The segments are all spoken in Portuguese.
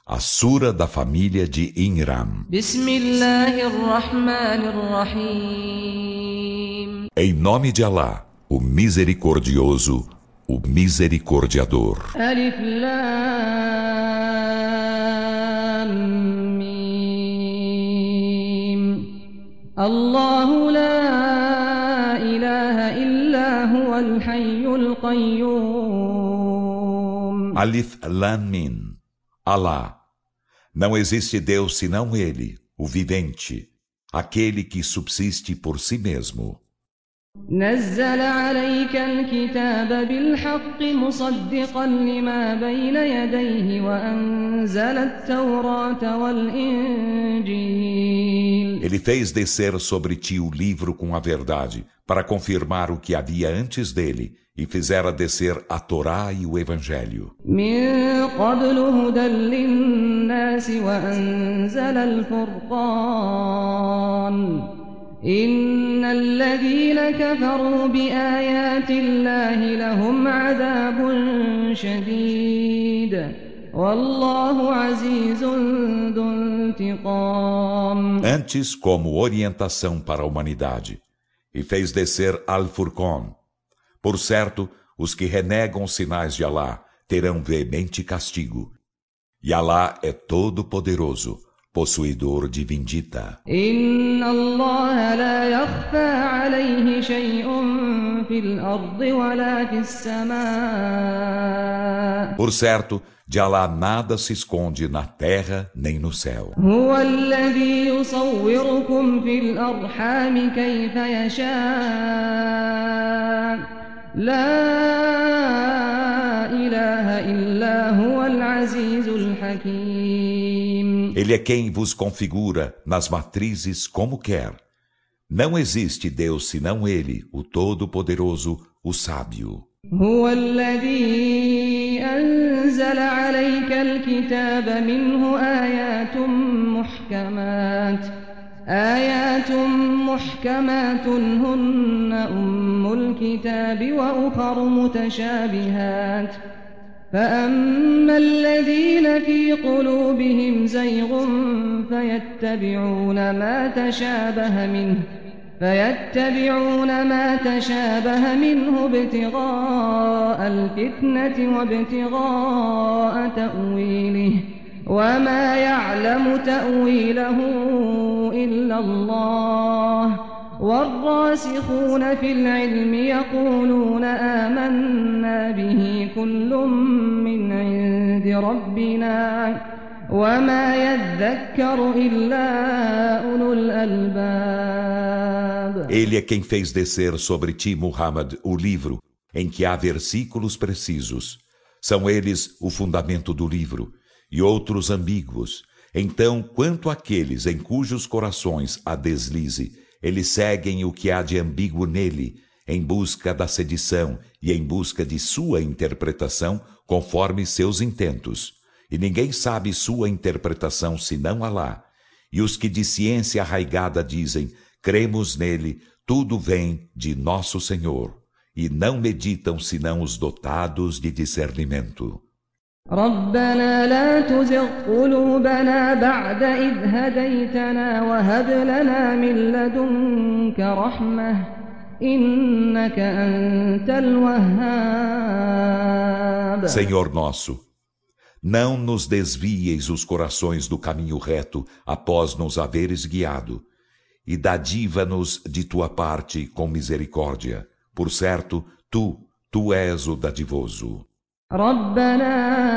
A Sura da família de Inram. Em nome de Alá, o Misericordioso, o Misericordiador. Alif Lam Mim. Allahu la ilaha illa huwal hayyul qayyum. Alif Lam Mim. Alá. Não existe Deus senão Ele, o vivente, aquele que subsiste por si mesmo. نزل عليك الكتاب بالحق مصدقا لما بين يديه وأنزل التوراة والإنجيل. Ele fez descer sobre ti o livro com a verdade, para confirmar o que havia antes dele, e fizera descer a Torá e o Evangelho. من قبل هدى للناس وأنزل الفرقان إن الذين كفروا بآيات الله لهم عذاب شديد والله عزيز ذو انتقام. Antes, como orientação para a humanidade, e fez descer Al-Furqan. Por certo, os que renegam os sinais de Alá terão veemente castigo. E Alá é todo-poderoso, possuidor de vindita. إن الله لا يخفى عليه شيء في الأرض ولا في السماء. Por certo, de Alá nada se esconde na terra nem no céu. هو الذي يصوركم في الأرحام كيف يشاء لا إله إلا هو العزيز الحكيم. Ele é quem vos configura nas matrizes como quer. Não existe Deus senão Ele, o Todo-Poderoso, o Sábio. هو الذي أنزل عليك الكتاب منه آيات محكمات هن أم الكتاب وأخر متشابهات فأما الذين في قلوبهم زيغ فيتبعون ما تشابه منه ابتغاء الفتنة وابتغاء تأويله وما يعلم تأويله إلا الله والراسخون في العلم يقولون آمنا به كل من عند ربنا وما يذكر إلا أولو الألباب. Ele é quem fez descer sobre ti, Muhammad, o livro, em que há versículos precisos. São eles o fundamento do livro, e outros ambíguos. Então, quanto àqueles em cujos corações há deslize, eles seguem o que há de ambíguo nele, em busca da sedição e em busca de sua interpretação conforme seus intentos. E ninguém sabe sua interpretação senão Alá. E os que de ciência arraigada dizem, cremos nele, tudo vem de nosso Senhor. E não meditam senão os dotados de discernimento. ربنا لا تزغ قلوبنا بعد إذ هديتنا وهب لنا من لدنك رحمة إنك أنت الوهاب. Senhor nosso, não nos desvieis os corações do caminho reto após nos haveres guiado, e dadiva-nos de tua parte com misericórdia. Por certo, tu és o dadivoso. ربنا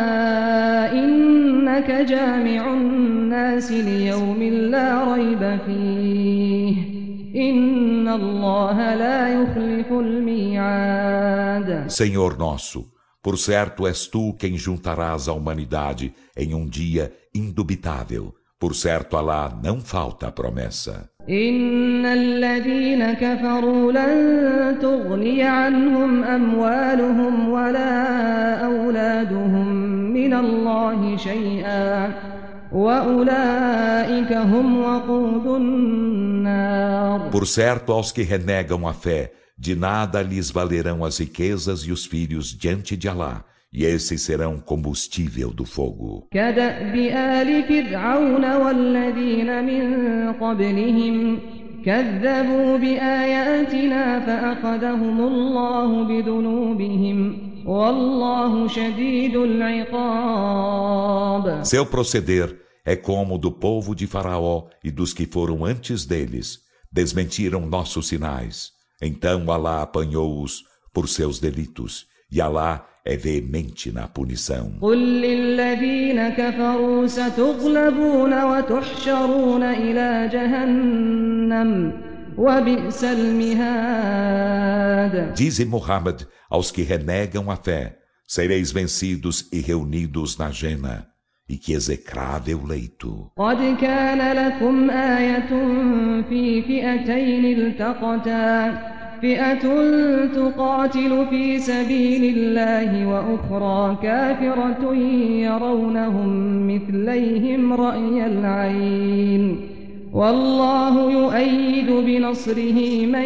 إنك جامع الناس ليوم لا ريب فيه إن الله لا يخلف الميعاد. Senhor nosso, por certo és tu quem juntarás a humanidade em um dia indubitável. Por certo, Alá não falta a promessa. إن الذين كفروا لن تغني عنهم أموالهم ولا أولادهم من الله شيئا وأولئك هم وقود النار. Por certo, aos que renegam a fé, de nada lhes valerão as riquezas e os filhos diante de Alá, e esses serão combustível do fogo. كدأب آل فرعون والذين من قبلهم كذبوا بآياتنا فأخذهم الله بذنوبهم والله شديد العقاب. Seu proceder é como o do povo de Faraó e dos que foram antes deles. Desmentiram nossos sinais. Então Alá apanhou-os por seus delitos, e Alá é veemente na punição. قل للذين كفروا ستغلبون وتحشرون إلى جهنم وبئس المهاد. Dize Muhammad aos que renegam a fé: sereis vencidos e reunidos na Jena, e que execrável leito. قد كان لكم آية في فئتين التقتا فئة تقاتل في سبيل الله وأخرى كافرة يرونهم مثليهم رأي العين والله يؤيد بنصره من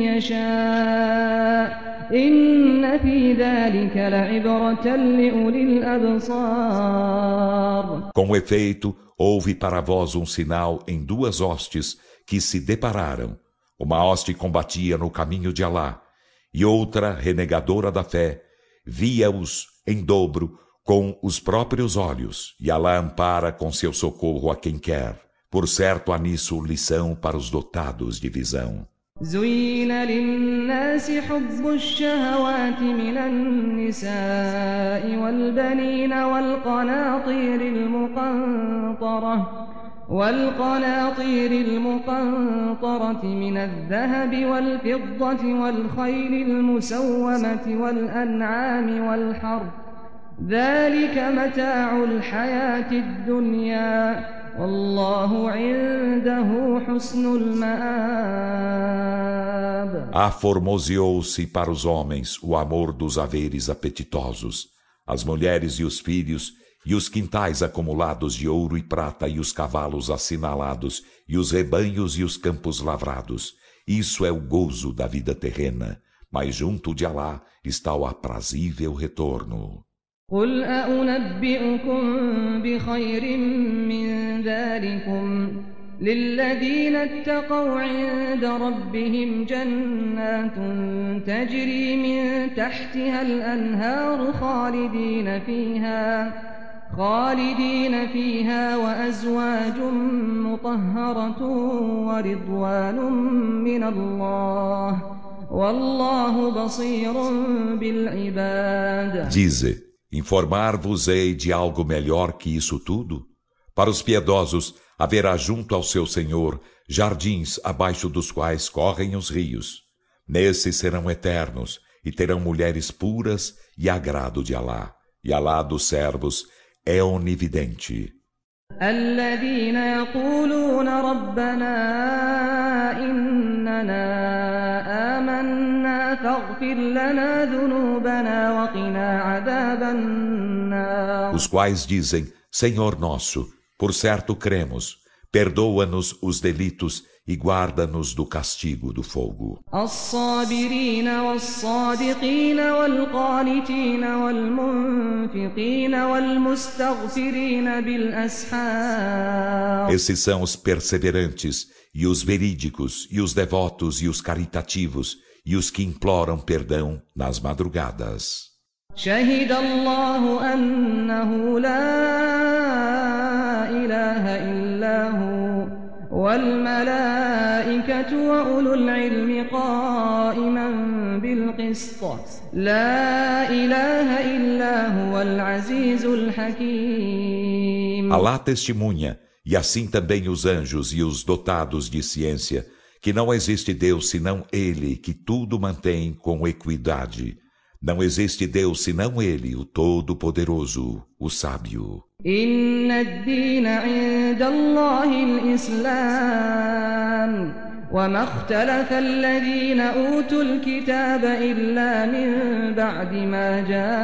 يشاء إن في ذلك لعبرة لأولي الأبصار. Com efeito, houve para vós um sinal em duas hostes que se depararam. Uma hoste combatia no caminho de Alá, e outra, renegadora da fé, via-os em dobro com os próprios olhos, e Alá ampara com seu socorro a quem quer. Por certo há nisso lição para os dotados de visão. زين للناس حب الشهوات من النساء والبنين والقناطير المقنطرة من الذهب والفضة والخيل المسومة والأنعام والحرث ذلك متاع الحياة الدنيا والله عنده حسن المآب. Aformoseou-se para os homens o amor dos haveres apetitosos, as mulheres e os filhos, e os quintais acumulados de ouro e prata, e os cavalos assinalados, e os rebanhos e os campos lavrados. Isso é o gozo da vida terrena, mas junto de Alá está o aprazível retorno. قل أنبئكم بخير من ذلكم للذين اتقوا عند ربهم جنات تجري من تحتها الأنهار خالدين فيها وأزواج مطهرة ورضوان من الله والله بصير بالعباد. Dize: informar-vos-ei de algo melhor que isso tudo? Para os piedosos haverá junto ao seu Senhor jardins abaixo dos quais correm os rios. Nesses serão eternos e terão mulheres puras e agrado de Alá. E Alá dos servos é onividente. الذين يقولون ربنا إننا آمنا فاغفر لنا ذنوبنا وقنا عذاب النار. Os quais dizem: Senhor nosso, por certo cremos, perdoa-nos os delitos e guarda-nos do castigo do fogo. الصابرين والصادقين والقانتين والمنفقين والمستغفرين بالأسحار. Esses são os perseverantes, e os verídicos, e os devotos, e os caritativos, e os que imploram perdão nas madrugadas. شهد الله أنه لا إله إلا هو والملائكة وأولو العلم قائما بالقسط لا إله إلا هو العزيز الحكيم. Alá testemunha, e assim também os anjos e os dotados de ciência, que não existe Deus senão Ele, que tudo mantém com equidade. Não existe Deus senão Ele, o Todo-Poderoso, o Sábio. إن الدين عند الله الإسلام وما اختلف الذين أوتوا الكتاب إلا من بعد ما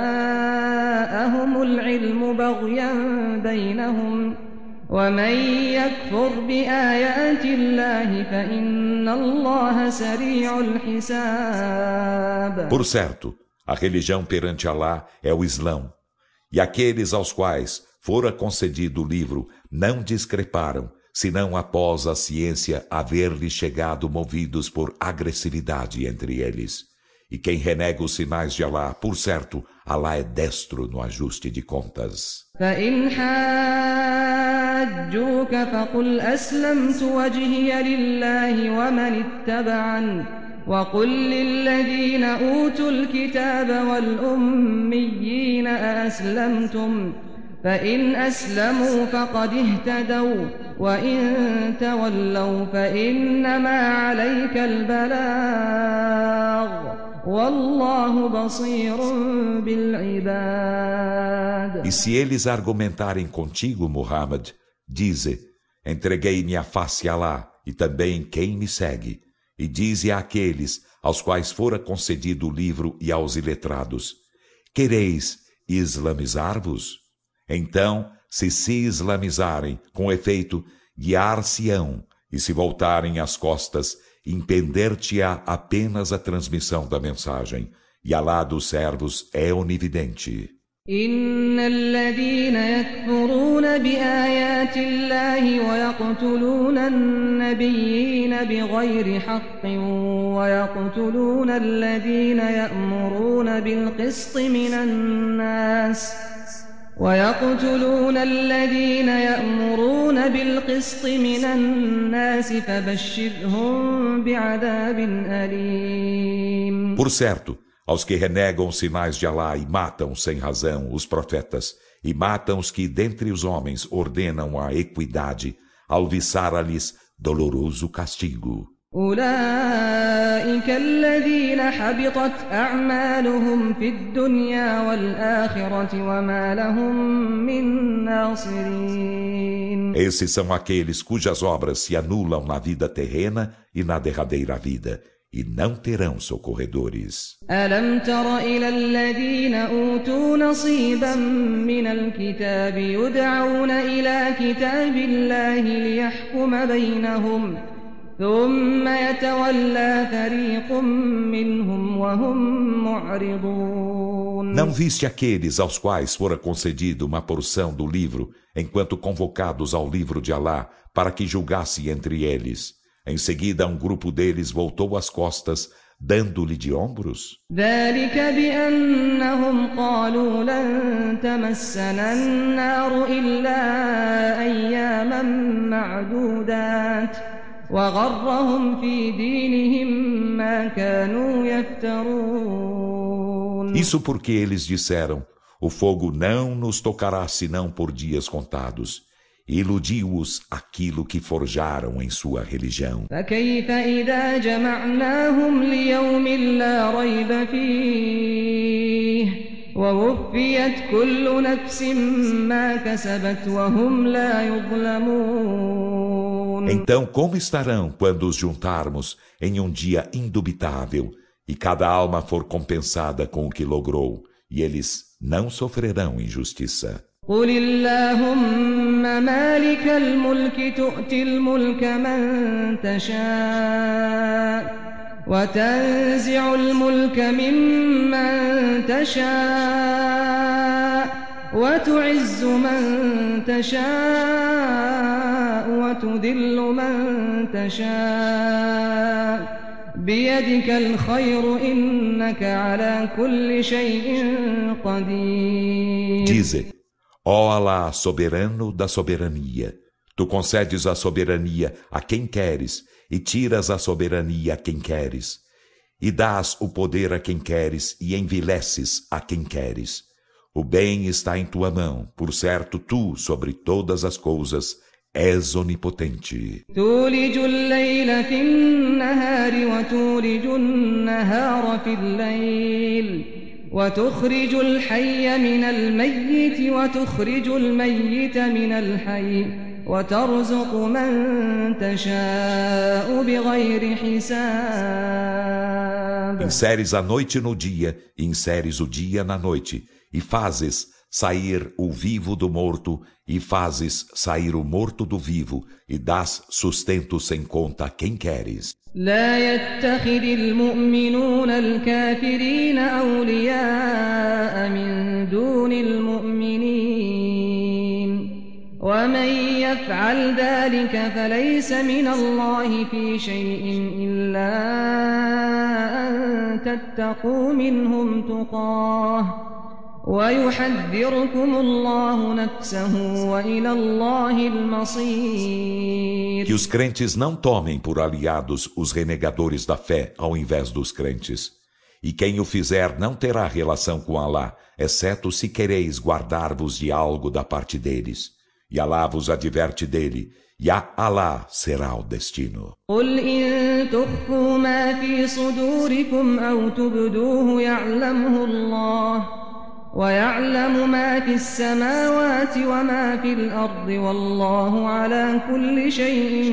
جاءهم العلم بغيا بينهم ومن يكفر بآيات الله فإن الله سريع الحساب. Por certo, A religião perante Alá é o Islão, e aqueles aos quais fora concedido o livro não discreparam, senão após a ciência haver-lhes chegado movidos por agressividade entre eles. E quem renega os sinais de Alá, por certo, Alá é destro no ajuste de contas. فإن حاجوك فقل أسلمت وجهي لله ومن اتبعني وقل للذين أوتوا الكتاب والأميين أأسلمتم فإن أسلموا فقد اهتدوا وإن تولوا فإنما عليك البلاغ والله بصير بالعباد. E se eles argumentarem contigo, Muhammad, dize: entreguei minha face a Alá e também quem me segue. E dize àqueles aos quais fora concedido o livro e aos iletrados: quereis islamizar-vos? Então, se islamizarem, com efeito, guiar-se-ão, e se voltarem as costas, impender-te-á apenas a transmissão da mensagem, e Alá dos servos é onividente. إن الذين يكفرون بآيات الله ويقتلون النبيين بغير حق ويقتلون الذين يأمرون بالقسط من الناس فبشرهم بعذاب أليم. Por certo, aos que renegam os sinais de Alá e matam sem razão os profetas, e matam os que dentre os homens ordenam a equidade, alviçara-lhes doloroso castigo. أولئك الذين حبطت أعمالهم في الدنيا والآخرة وما لهم من ناصرين. Esses são aqueles cujas obras se anulam na vida terrena e na derradeira vida, e não terão socorredores. ألم تر إلى الذين أوتوا نصيبا من الكتاب يدعون إلى كتاب الله ليحكم بينهم ثم يتولى فريق منهم وهم معرضون. Não viste aqueles aos quais fora concedida uma porção do livro, enquanto convocados ao livro de Alá, para que julgasse entre eles? Em seguida, um grupo deles voltou as costas, dando-lhe de ombros. ذلك بأنهم قالوا لن تمسنا النار إلا أياما معدودات وغرهم في دينهم ما كانوا يفترون. Isso porque eles disseram: o fogo não nos tocará senão por dias contados. E iludiu-os aquilo que forjaram em sua religião. فكيف إذا جمعناهم ليوم لا ريب فيه ووفيت كل نفس ما كسبت وهم لا يظلمون. Então, como estarão quando os juntarmos em um dia indubitável e cada alma for compensada com o que logrou, e eles não sofrerão injustiça? قل اللهم مالك الملك تؤتي الملك من تشاء وتنزع الملك ممن تشاء وتعز من تشاء وتذل من تشاء بيدك الخير إنك على كل شيء قدير. Dize: ó Alá, soberano da soberania, tu concedes a soberania a quem queres e tiras a soberania a quem queres, e dás o poder a quem queres e envileces a quem queres. O bem está em tua mão, por certo tu, sobre todas as coisas, és onipotente. تولج الليل في النهار وتولج النهار في الليل وتخرج الحي من الميت وتخرج الميت من الحي وترزق من تشاء بغير حساب. Inseres a noite no dia e inseres o dia na noite, e fazes sair o vivo do morto, e fazes sair o morto do vivo, e dás sustento sem conta a quem queres. لا يتخذ المؤمنون الكافرين أولياء من دون المؤمنين ومن يفعل ذلك فليس من الله في شيء إلا أن تتقوا منهم تقاه ويحذركم الله نفسه وإلى الله المصير. Que os crentes não tomem por aliados os renegadores da fé ao invés dos crentes. E quem o fizer não terá relação com Alá, exceto se quereis guardar-vos de algo da parte deles. E Alá vos adverte dele, e a Alá será o destino. قل إن تخفوا ما في صدوركم أو تبدوه يعلمه الله ويعلم ما في السماوات وما في الأرض والله على كل شيء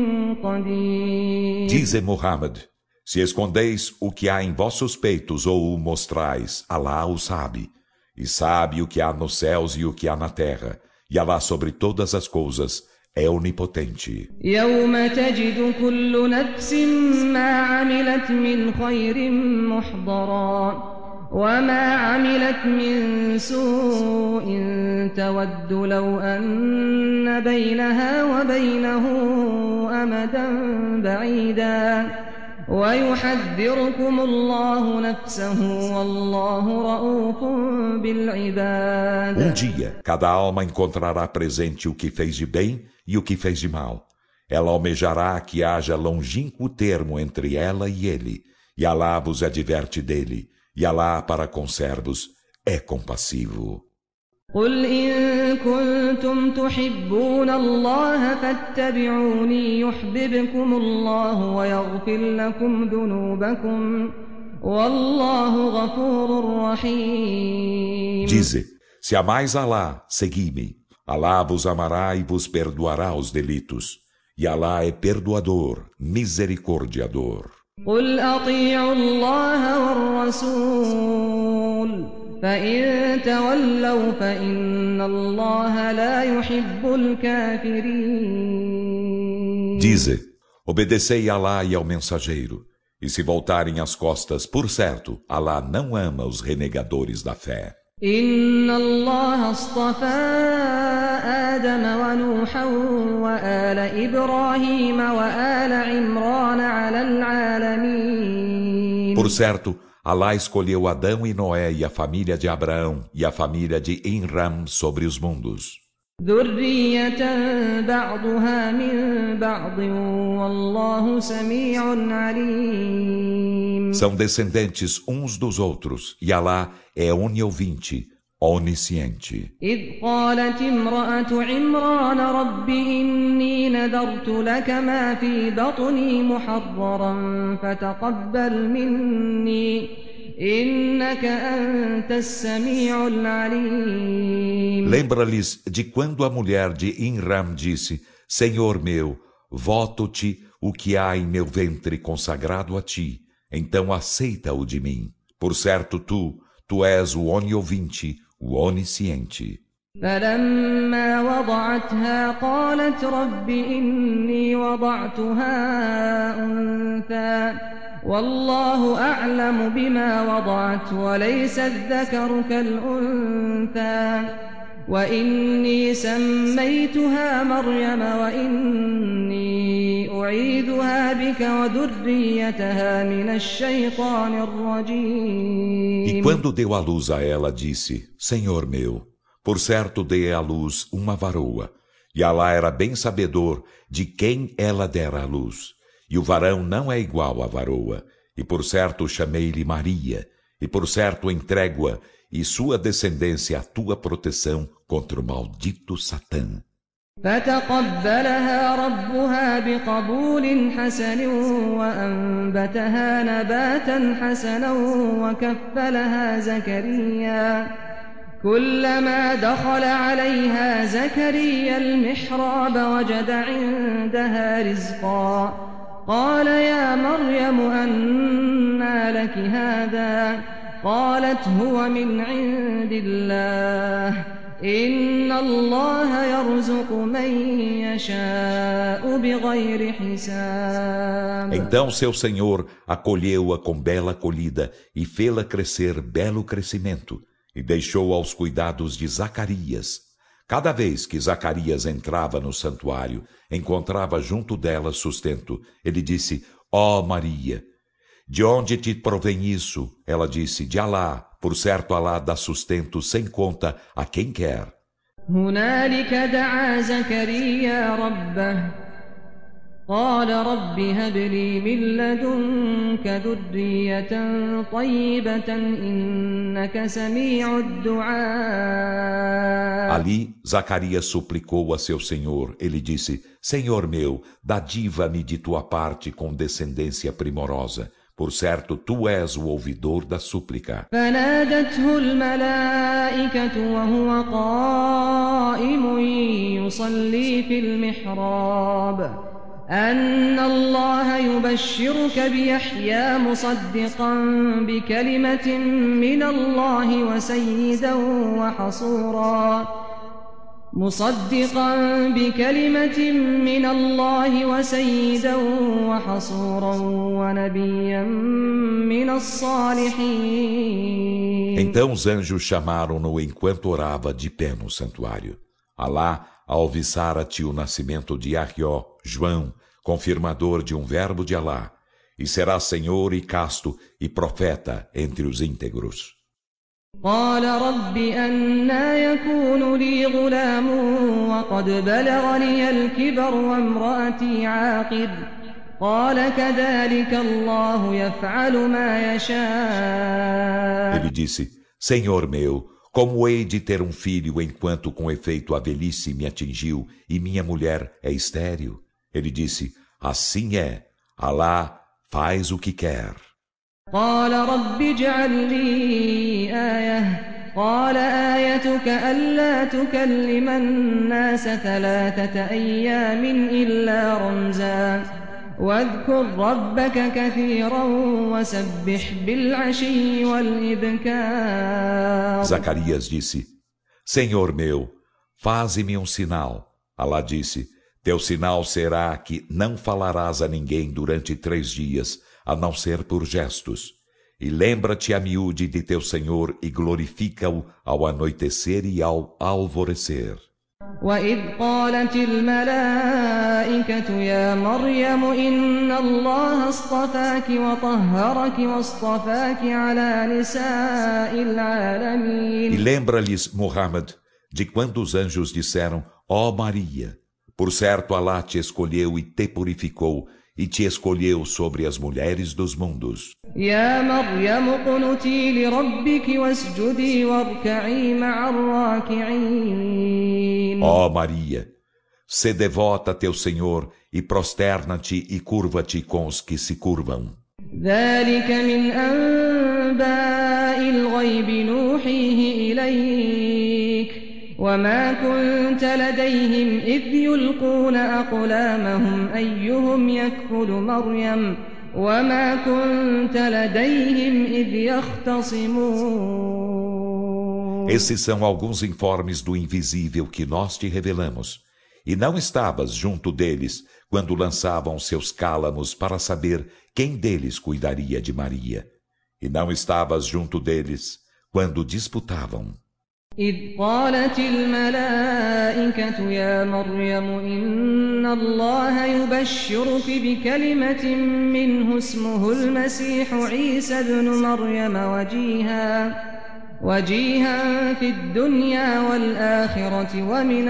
قدير. Dize Muhammad, se escondeis o que há em vossos peitos ou o mostrais, Alá o sabe, e sabe o que há nos céus e o que há na terra, e Alá sobre todas as coisas é onipotente. يوم تجد كل نفس ما عملت من خير محضرا وما عملت من سوء تود لو أن بينها وبينه أمدا بعيدا ويحذركم الله نفسه والله رؤوف بالعباد. Dia, cada alma encontrará presente o que fez de bem e o que fez de mal. Ela almejará que haja longínquo termo entre ela e ele, e Alá vos adverte dele. E Alá para conservos é compassivo. قل إن كنتم تحبون الله فاتبعوني يحببكم الله ويغفر لكم ذنوبكم والله غفور رحيم. Dize, se amais Alá, segui-me. Alá vos amará e vos perdoará os delitos. E Alá é perdoador, misericordiador. قل أطيعوا الله والرسول فإن تولوا فإن الله لا يحب الكافرين. Dize, obedecei a Alá e ao mensageiro, e se voltarem as costas, por certo, Alá não ama os renegadores da fé. إن الله اصطفى آدم ونوحا وآل إبراهيم وآل عمران على العالمين. Por certo, Alá escolheu Adão e Noé e a família de Abraão e a família de Imram sobre os mundos. ذرية بعضها من بعض والله سميع عليم. São descendentes uns dos outros, e Alá é oniovinte, onisciente. إذ قالت امرأة عمران رب إني نذرت لك ما في بطني محررا فتقبل مني إنك أنت السميع العليم. Lembra-lhes de quando a mulher de Imram disse, Senhor meu, voto-te o que há em meu ventre consagrado a ti, então aceita-o de mim. Por certo, tu és o oniovinte, o onisciente. فلما وضعتها قالت رب إني وضعتها أنثى والله أعلم بما وضعت وليس الذكر كالأنثى وإني سميتها مريم وإني أعيذها بك وذريتها من الشيطان الرجيم. E quando deu à luz a ela, disse, Senhor meu, por certo dei à luz uma varoa, e Alá era bem sabedor de quem ela dera à luz. E o varão não é igual à varoa, e por certo chamei-lhe Maria, e por certo entrego-a e sua descendência à tua proteção contra o maldito Satã. فتقبلها ربها بقبول حسن وأنبتها نباتا حسنا وكفلها زكريا كلما دخل عليها زكريا المحراب وجد عندها رزقا قال يا مريم أنى لك هذا قالت هو من عند الله إن الله يرزق من يشاء بغير حساب. Então seu Senhor acolheu-a com bela acolhida e fê-la crescer belo crescimento, e deixou aos cuidados de Zacarias. Cada vez que Zacarias entrava no santuário, encontrava junto dela sustento. Ele disse: ó Maria, de onde te provém isso? Ela disse: de Alá. Por certo, Alá dá sustento sem conta a quem quer. هنالك دعا زكريا ربه قال رب هب لي من لدنك ذرية طيبة إنك سميع الدعاء. Ali, Zacarias suplicou a seu Senhor. Ele disse: Senhor meu, dadiva-me de tua parte com descendência primorosa. Por certo, tu és o ouvidor da súplica. فنادته الملائكة وهو قائم يصلي في المحراب أن الله يبشرك بيحيى مصدقا بكلمة من الله وسيدا وحصورا ونبيا من الصالحين. Então os anjos chamaram-no enquanto orava de pé no santuário. Alá alviçara-te o nascimento de Yahyá, João, confirmador de um verbo de Alá, e será senhor e casto e profeta entre os íntegros. قال رب أنى يكون لي غلام وقد بلغني الكبر وامرأتي عاقر قال كذلك الله يفعل ما يشاء. Ele disse: Senhor meu, como hei de ter um filho enquanto com efeito a velhice me atingiu e minha mulher é estéril? Ele disse: assim é, Alá faz o que quer. قال رب اجعل لي آية قال آيتك ألا تكلم الناس 3 أيام إلا رمزا واذكر ربك كثيرا وسبح بالعشي والإبكار. Zacarias disse: Senhor meu, faze-me um sinal. Alá disse: teu sinal será que não falarás a ninguém durante 3 dias, a não ser por gestos. E lembra-te a miúde de teu Senhor e glorifica-o ao anoitecer e ao alvorecer. وإذ قالت الملائكة يا مريم إن الله اصطفاك وطهرك واصطفاك على نساء العالمين. E lembra-lhes, Muhammad, de quando os anjos disseram: ó Maria, por certo Alá te escolheu e te purificou, e te escolheu sobre as mulheres dos mundos. يا مريم اقنتي لربك واسجدي واركعي مع الراكعين. Ó Maria, se devota a teu Senhor e prosterna-te e curva-te com os que se curvam. ذلك من أنباء الغيب نوحيه إليك وما كنت لديهم إذ يلقون أقلامهم أيهم يكفل مريم وما كنت لديهم إذ يختصمون. Esses são alguns informes do invisível que nós te revelamos. E não estavas junto deles quando lançavam seus cálamos para saber quem deles cuidaria de Maria. E não estavas junto deles quando disputavam. إذ قالت الملائكة يا مريم إن الله يبشرك بكلمة منه اسمه المسيح عيسى ابن مريم وجيها في الدنيا والآخرة ومن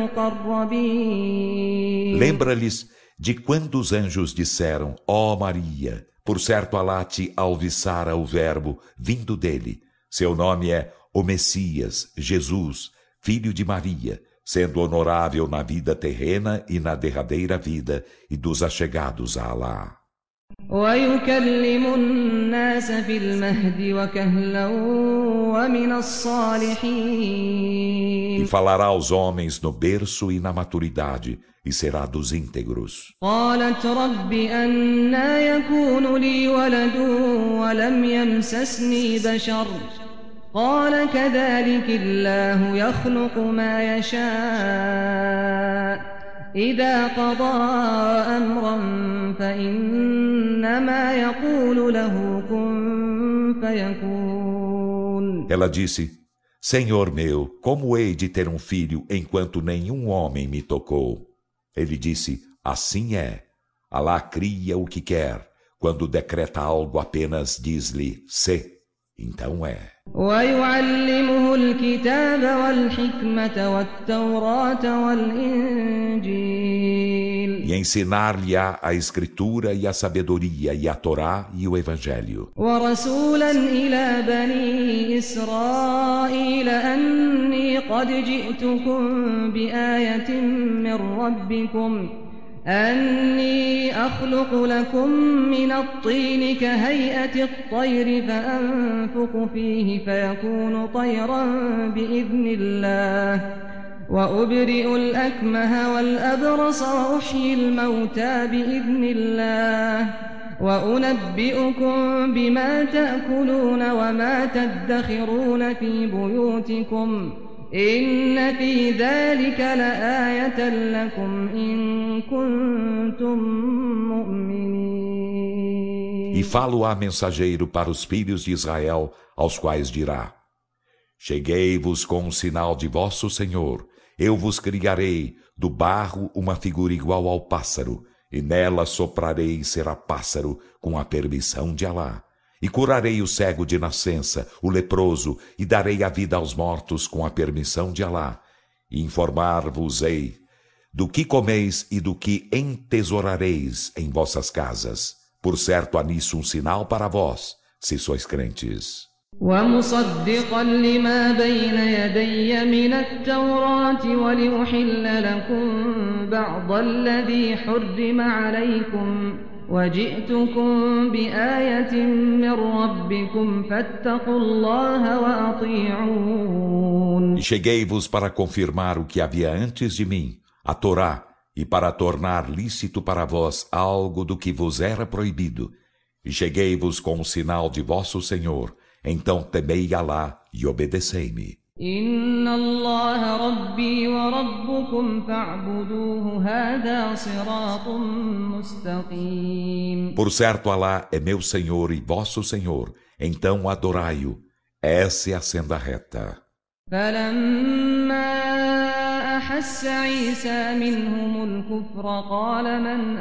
المقربين. Lembra-lhes de quando os anjos disseram: ó Maria, por certo Alá te alviçara o verbo vindo dele. Seu nome é o Messias, Jesus, filho de Maria, sendo honorável na vida terrena e na derradeira vida, e dos achegados a Alá. ويكلم الناس في المهد وكهلا ومن الصالحين. E falará aos homens no berço e na maturidade, e será dos íntegros. قالت رب أنى يكون لي ولد ولم يمسسني بشر قال كذلك الله يخلق ما يشاء إذا قضى أمرا فإنما يقول له كن فيكون. Ela disse: Senhor meu, como hei de ter um filho enquanto nenhum homem me tocou? Ele disse: assim é. Alá cria o que quer. Quando decreta algo, apenas diz-lhe: sê. Então é. ويعلمه الكتاب والحكمة والتوراة والإنجيل. E ensinar-lhe-á a escritura e a sabedoria e a Torá e o Evangelho. ورسولا إلى بني إسرائيل أني قد جئتكم بآية من ربكم أني أخلق لكم من الطين كهيئة الطير فأنفخ فيه فيكون طيرا بإذن الله وأبرئ الأكمه والأبرص وأحيي الموتى بإذن الله وأنبئكم بما تأكلون وما تدخرون في بيوتكم إن في ذلك لآية لكم إن كنتم مؤمنين. E falo-á mensageiro para os filhos de Israel, aos quais dirá: cheguei-vos com um sinal de vosso Senhor, eu vos criarei do barro uma figura igual ao pássaro, e nela soprarei e será pássaro com a permissão de Alá. E curarei o cego de nascença, o leproso, e darei a vida aos mortos com a permissão de Alá. E informar-vos-ei do que comeis e do que entesourareis em vossas casas. Por certo há nisso um sinal para vós, se sois crentes. ومصدقا لما بين يدي من التوراة ولأحل لكم بعض الذي حرم عليكم وجئتكم بآية من ربكم فاتقوا الله وأطيعون. E cheguei-vos para confirmar o que havia antes de mim, a Torá, e para tornar lícito para vós algo do que vos era proibido. E cheguei-vos com o sinal de vosso Senhor, então temei Alá e obedecei-me. إن الله ربي وربكم فاعبدوه هذا صراط مستقيم. Por certo, Alá é meu Senhor e vosso Senhor, então adorai-o. Essa é a senda reta. فلما أحس عيسى منهم الكفر قال من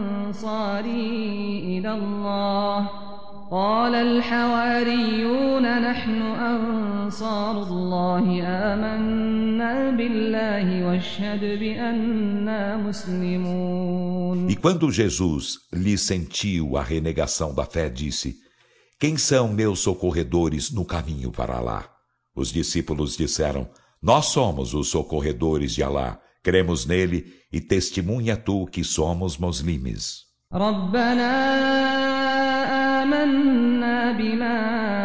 أنصاري إلى الله قال الحواريون نحن أنصار الله آمنا بالله واشهد بأننا مسلمون. E quando Jesus lhe sentiu a renegação da fé, disse: quem são meus socorredores no caminho para Alá? Os discípulos disseram: nós somos os socorredores de Alá, cremos nele e testemunha tu que somos muslimes. آمنا بما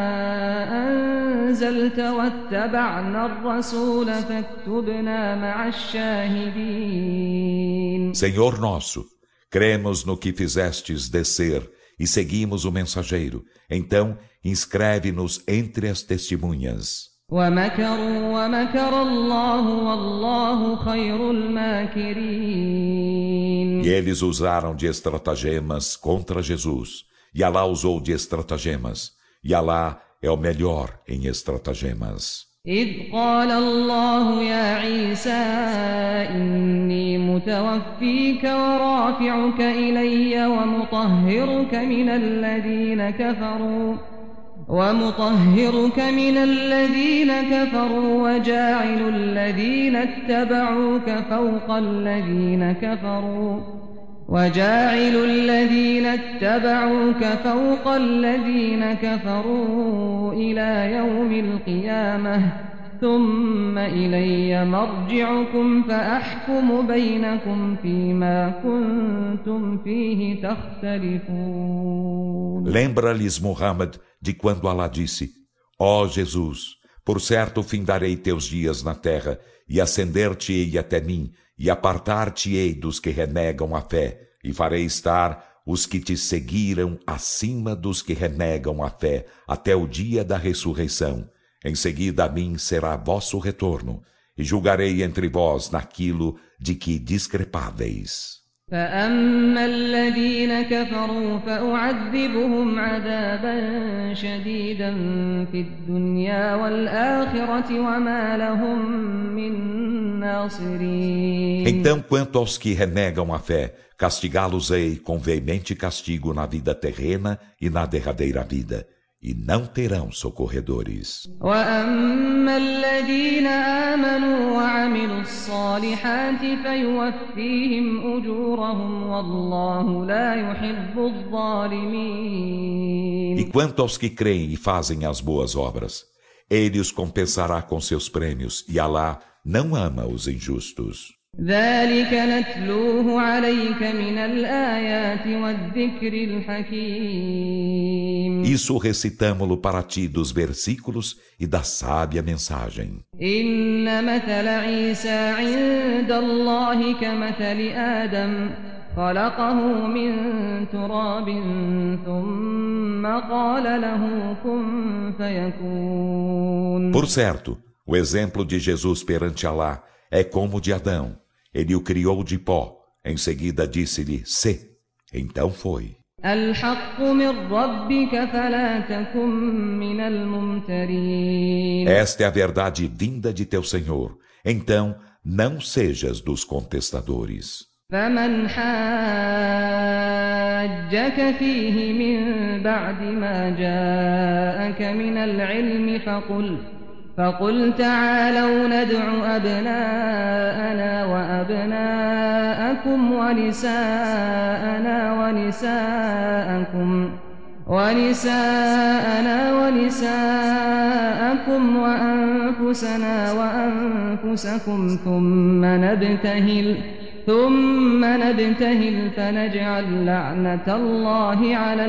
أنزلت واتبعنا الرسول فاكتبنا مع الشاهدين. Senhor nosso, cremos no que fizestes descer e seguimos o mensageiro. Então, inscreve-nos entre as testemunhas. ومكروا ومكر الله والله خير الماكرين. E eles usaram de estratagemas contra Jesus, e Alá usou de estratagemas, e Alá é o melhor em estratagemas. إذ قال الله يا عيسى إني متوفيك ورافعك إلي ومطهرك من الذين كفروا وجاعل الذين اتبعوك فوق الذين كفروا إلى يوم القيامة ثم إلي مرجعكم فأحكم بينكم فيما كنتم فيه تختلفون. Lembra-lhes, Muhammad, de quando Allah disse: Ó Jesus, por certo findarei teus dias na terra, e ascender-te-ei até mim, e apartar-te-ei dos que renegam a fé, e farei estar os que te seguiram acima dos que renegam a fé, até o dia da ressurreição. Em seguida a mim será vosso retorno, e julgarei entre vós naquilo de que discrepáveis. فأما الذين كفروا فأعذبهم عذابا شديدا في الدنيا والآخرة وما لهم من ناصرين. Então, quanto aos que renegam a fé, castigá-los-ei com veemente castigo na vida terrena e na derradeira vida, e não terão socorredores. وأما الذين آمنوا وعملوا الصالحات فيوفيهم أجورهم والله لا يحب الظالمين. E quanto aos que creem e fazem as boas obras, ele os compensará com seus prêmios, e Alá não ama os injustos. ذلك نتلوه عليك من الآيات والذكر الحكيم. Isso recitamo-lo para ti dos versículos e da sábia mensagem. إن مثل عيسى عند الله كمثل آدم خلقه من تراب ثم قال له كن فيكون. Por certo, o exemplo de Jesus perante Alá é como o de Adão. Ele o criou de pó. Em seguida disse-lhe, sê. Então foi. الحق من ربك فلا تكن من الممترين. Esta é a verdade vinda de teu Senhor. Então, não sejas dos contestadores. فمن حاجك فيه من بعد ما جاءك من العلم فقل تعالوا ندع أبناءنا وأبناءكم ونساءنا ونساءكم وأنفسنا وأنفسكم ثم نبتهل فنجعل لعنة الله على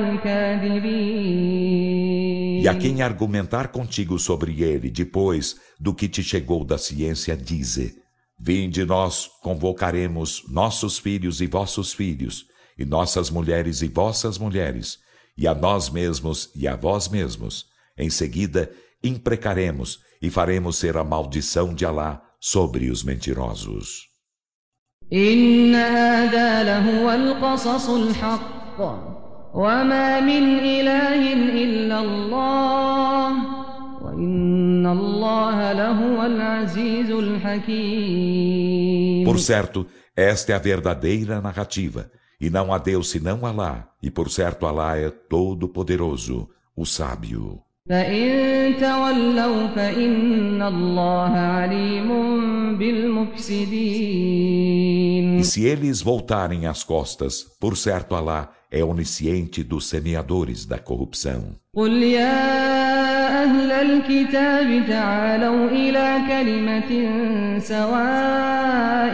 الكاذبين. E a quem argumentar contigo sobre ele depois do que te chegou da ciência, dize: Vinde, nós convocaremos nossos filhos e vossos filhos, e nossas mulheres e vossas mulheres, e a nós mesmos e a vós mesmos. Em seguida, imprecaremos e faremos ser a maldição de Alá sobre os mentirosos. إن هذا لهو القصص الحق وما من إله إلا الله وإن الله لهو العزيز الحكيم. Por certo, esta é a verdadeira narrativa, e não há Deus senão Alá, e por certo Alá é todo-poderoso, o sábio. فإن تولوا فإن الله عليم بالمفسدين. E se eles voltarem as costas, por certo Alá é onisciente dos semeadores da corrupção. قل يا أهل الكتاب تعالوا إلى كلمة سواء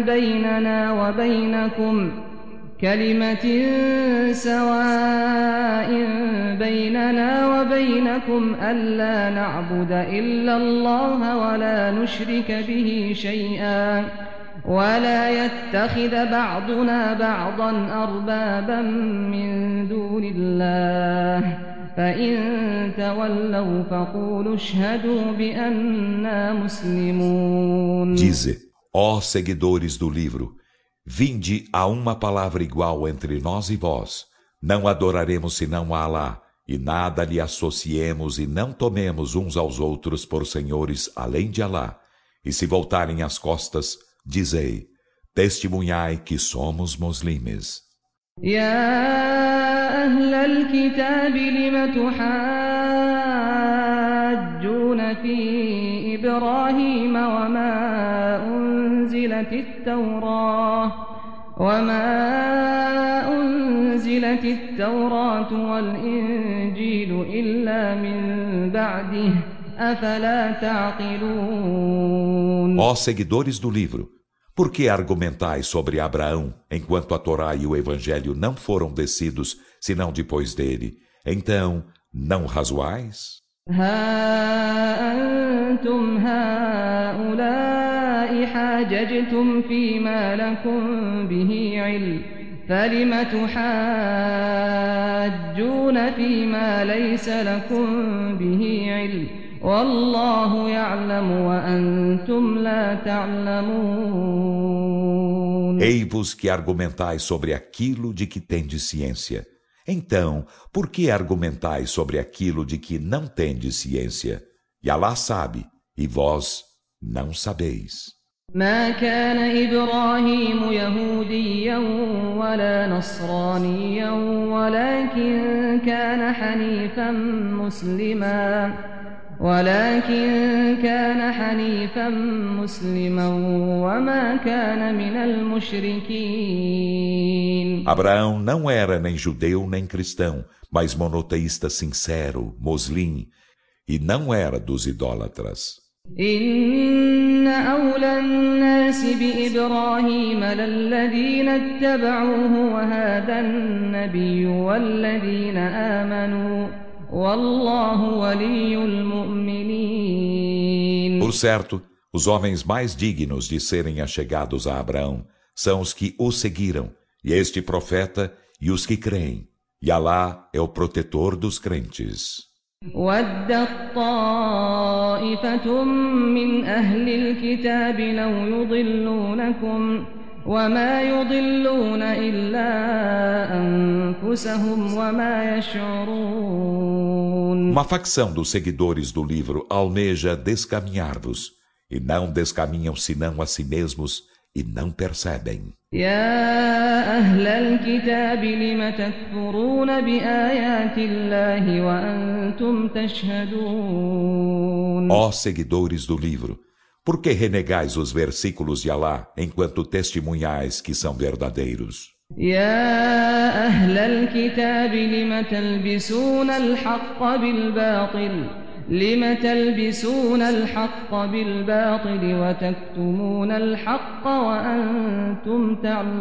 بيننا وبينكم ألا نعبد إلا الله ولا نشرك به شيئا ولا يتخذ بعضنا بعضا أربابا من دون الله فإن تولوا فقولوا اشهدوا بأننا مسلمون. Dize, ó seguidores do livro, vinde a uma palavra igual entre nós e vós. Não adoraremos senão a Alá, e nada lhe associemos e não tomemos uns aos outros por senhores além de Alá. E se voltarem as costas, dizei, testemunhai que somos muslimes. يا أهل الكتاب لم تحاجون في إبراهيم وما أنزلت التوراة والإنجيل إلا من بعده أفلا تعقلون. Ó seguidores do livro, por que argumentais sobre Abraão, enquanto a Torá e o Evangelho não foram descidos, senão depois dele? Então, não razoais? ها أنتم هؤلاء حاججتم فيما لكم به علم فلم تحاجون فيما ليس لكم به علم والله يعلم وأنتم لا تعلمون. Ei-vos que argumentais sobre aquilo de que tendes ciência. Então, por que argumentais sobre aquilo de que não tendes ciência? E Alá sabe, e vós não sabeis. ما كان إبراهيم يهوديا ولا نصرانيا ولكن كان حنيفا مسلما وما كان من المشركين. Abraão não era nem judeu nem cristão, mas monoteísta sincero, moslim, e não era dos idólatras. إن أولى الناس بإبراهيم للذين اتبعوه وهذا النبي والذين آمنوا والله ولي المؤمنين. Por certo, os homens mais dignos de serem achegados a Abraão são os que o seguiram, e este profeta e os que creem, e Alá é o protetor dos crentes. ودت طائفة من أهل الكتاب لو يضلونكم وما يضلون إلا أنفسهم وما يشعرون. Uma facção dos seguidores do livro almeja descaminhar-vos, e não descaminham senão a si mesmos, e não percebem. يا أهل الكتاب لم تكفرون بآيات الله وأنتم تشهدون. Ó seguidores do livro, por que renegais os versículos de Alá enquanto testemunhais que são verdadeiros? يا أهل الكتاب لم تلبسون الحق بالباطل وتكتمون الحق وأنتم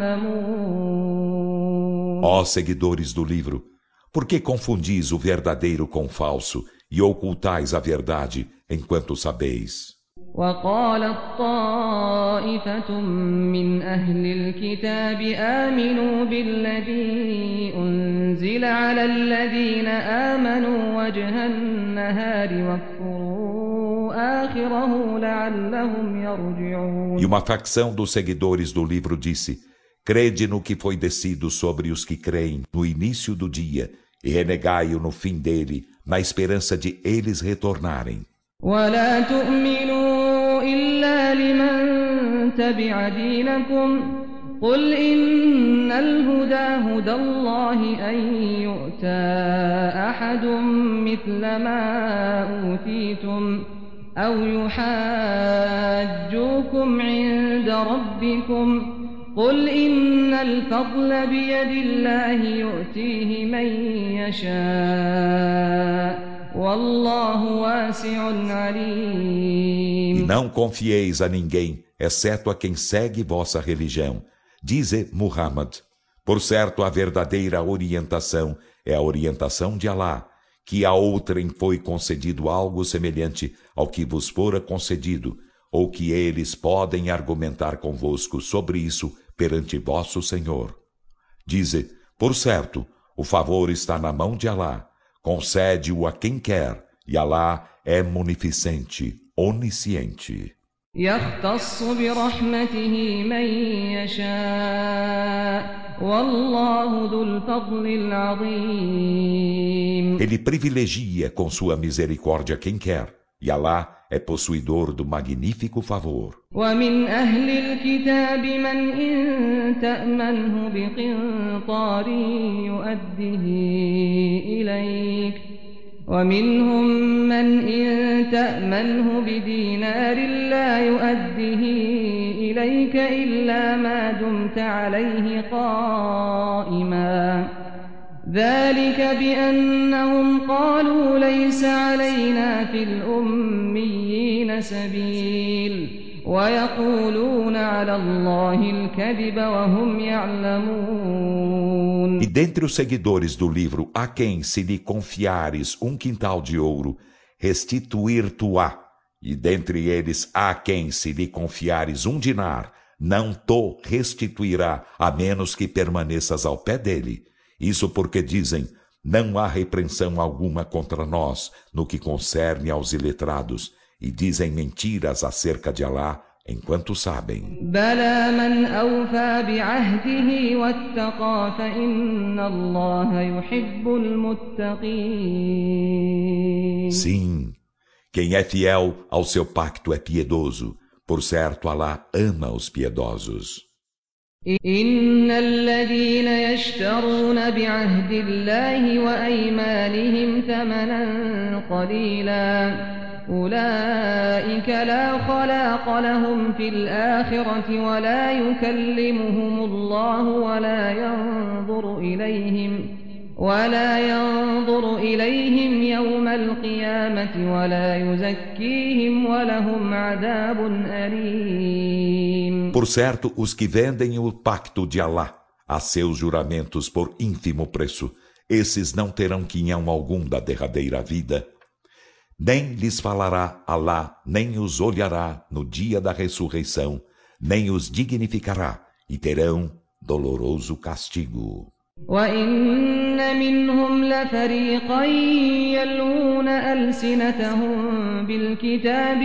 تعلمون. Ó seguidores do livro, por que confundis o verdadeiro com o falso e ocultais a verdade enquanto sabeis? وقالت طائفة من أهل الكتاب آمنوا بالذي أنزل على الذين آمنوا وجه النهار واكفروا آخره لعلهم يرجعون. E uma facção dos seguidores do livro disse: crede no que foi descido sobre os que creem no início do dia e renegai-o no fim dele, na esperança de eles retornarem. ولا تؤمنوا إلا لمن تبع دينكم قل إن الهدى هدى الله أن يؤتى أحد مثل ما أوتيتم أو يحاجوكم عند ربكم قل إن الفضل بيد الله يؤتيه من يشاء والله واسع عليم. E não confieis a ninguém, exceto a quem segue vossa religião. Dize Muhammad: por certo, a verdadeira orientação é a orientação de Alá, que a outrem foi concedido algo semelhante ao que vos fora concedido, ou que eles podem argumentar convosco sobre isso perante vosso Senhor. Dize: por certo, o favor está na mão de Alá, concede-o a quem quer, e Alá é munificente, onisciente. يختص برحمته من يشاء والله ذو الفضل العظيم. Ele privilegia com sua misericórdia quem quer, e Alá é possuidor do magnífico favor. ومن أهل الكتاب من إن تأمنه بقنطار يؤده إليك ومنهم من إن تأمنه بدينار لا يؤده إليك إلا ما دمت عليه قائما ذلك بأنهم قالوا ليس علينا في الأميين سبيل ويقولون على الله الكذب وهم يعلمون. E dentre os seguidores do livro, a quem, se lhe confiares um quintal de ouro, restituir-te-á. E dentre eles, a quem, se lhe confiares um dinar, não te restituirá, a menos que permaneças ao pé dele. Isso porque dizem, não há repreensão alguma contra nós no que concerne aos iletrados, e dizem mentiras acerca de Alá, enquanto sabem. بلى من أوفى بعهده واتقى فإن الله يحب المتقين. Sim, quem é fiel ao seu pacto é piedoso. Por certo, Alá ama os piedosos. إن الذين يشترون بعهد الله وأيمانهم ثمنا قليلا أولئك لا خلاق لهم في الآخرة ولا يكلمهم الله ولا ينظر إليهم يوم القيامة ولا يزكيهم ولهم عذاب أليم. Por certo, os que vendem o pacto de Alá a seus juramentos por ínfimo preço, esses não terão quinhão algum da derradeira vida. Nem lhes falará Alá, nem os olhará no dia da ressurreição, nem os dignificará, e terão doloroso castigo. وَإِنَّ مِنْهُمْ لَفَرِيقًا يَلْوُونَ أَلْسِنَتَهُم بِالْكِتَابِ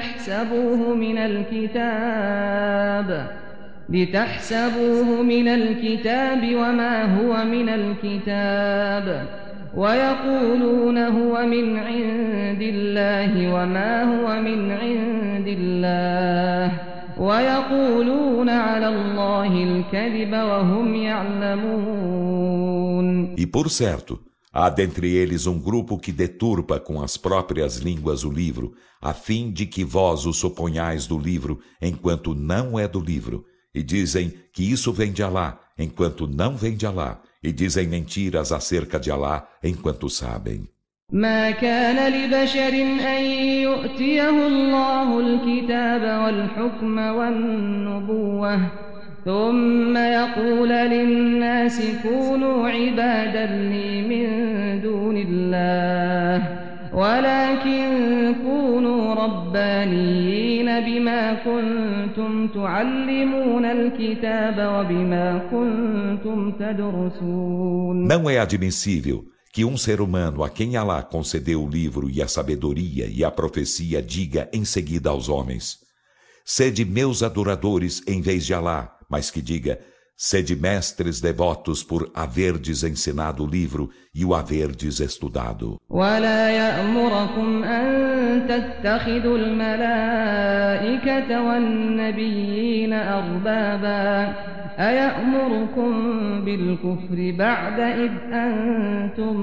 لِتَحْسَبُوهُ مِنَ الْكِتَابِ وَمَا هُوَ مِنَ الْكِتَابِ وَيَقُولُونَ هُوَ مِنْ عِندِ اللَّهِ وَمَا هُوَ مِنْ عِندِ اللَّهِ وَيَقُولُونَ عَلَى اللَّهِ الْكَذِبَ وَهُمْ يَعْلَمُونَ. E por certo, há dentre eles um grupo que deturpa com as próprias línguas o livro, a fim de que vós o suponhais do livro, enquanto não é do livro, e dizem que isso vem de Alá, enquanto não vem de Alá, e dizem mentiras acerca de Alá, enquanto sabem. ما كان لبشر أن يؤتيه الله الكتاب والحكم والنبوة ثم يقول للناس كونوا عبادا لي من دون الله ولكن كونوا ربانيين بما كنتم تعلمون الكتاب وبما كنتم تدرسون. Não é admissível que um ser humano a quem Alá concedeu o livro e a sabedoria e a profecia diga em seguida aos homens: sede meus adoradores em vez de Alá, mas que diga: sede mestres devotos por haverdes ensinado o livro e o haverdes estudado. ولا يأمركم أن تتخذوا الملائكة والنبيين أربابا أيأمركم بالكفر بعد إذ أنتم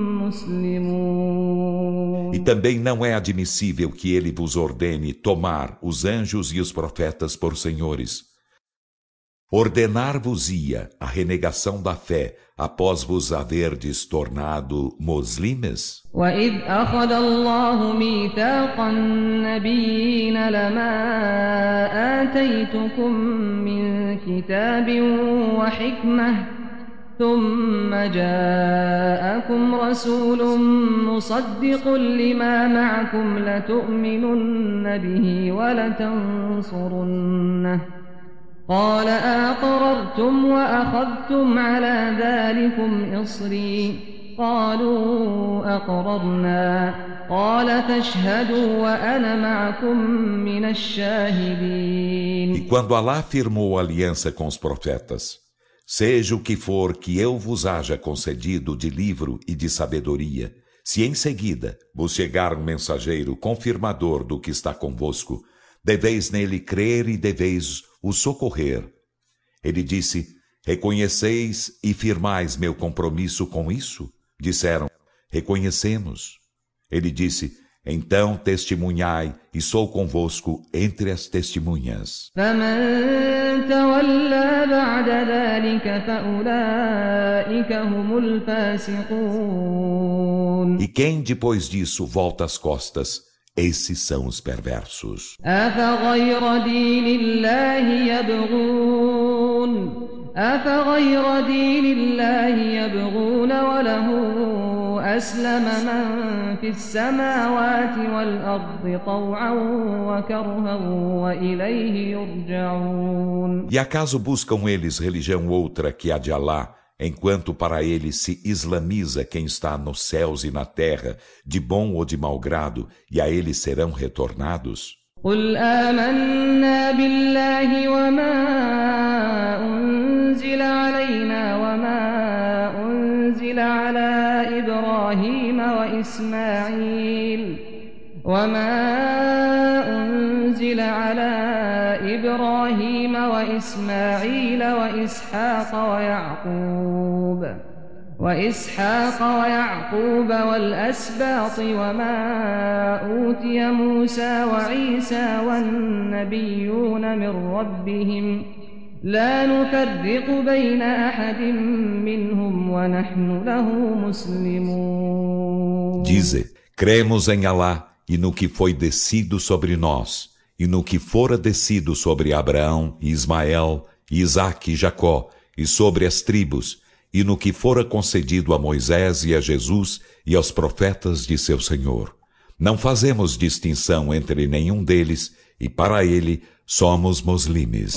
مسلمون. E também não é admissível que ele vos ordene tomar os anjos e os profetas por senhores. Ordenar-vos-ia a renegação da fé após vos haverdes tornado muslimes? وَإِذْ أَخَذَ اللَّهُ مِيثَاقَ النَّبِيِّينَ لَمَا آتَيْتُكُم مِّن كِتَابٍ وَحِكْمَةٍ ثُمَّ جَاءَكُمْ رَسُولٌ مُّصَدِّقٌ لِّمَا مَعَكُمْ لَتُؤْمِنُنَّ بِهِ وَلَتَنصُرُنَّهُ قال أقررتم وأخذتم على ذلكم إصري قالوا أقررنا قال فاشهدوا وأنا معكم من الشاهدين. E quando Alá firmou aliança com os profetas, seja o que for que eu vos haja concedido de livro e de sabedoria, se em seguida vos chegar um mensageiro confirmador do que está convosco, deveis nele crer e deveis o socorrer. Ele disse: reconheceis e firmais meu compromisso com isso? Disseram: reconhecemos. Ele disse: Então testemunhai, e sou convosco entre as testemunhas. فمن تولى بعد ذلك فأولئك هم الفاسقون. E quem depois disso volta as costas, esses são os perversos. أفغير دين الله يبغون وله أسلم من في السماوات والأرض طوعا وكرها وإليه يرجعون. E acaso buscam eles religião outra que a de Alá, enquanto para ele se islamiza quem está nos céus e na terra, de bom ou de mau grado, e a ele serão retornados? قل آمنا بالله وما أنزل علينا وما أنزل على إبراهيم وإسماعيل وإسحاق ويعقوب والأسباط وما أوتي موسى وعيسى والنبيون من ربهم لا نفرق بين أحد منهم ونحن له مسلمون. Dize, cremos em Alá e no que foi descido sobre nós, e no que fora descido sobre Abraão e Ismael, e Isaque e Jacó, e sobre as tribos, e no que fora concedido a Moisés e a Jesus e aos profetas de seu Senhor. Não fazemos distinção entre nenhum deles, e para ele somos muslimes.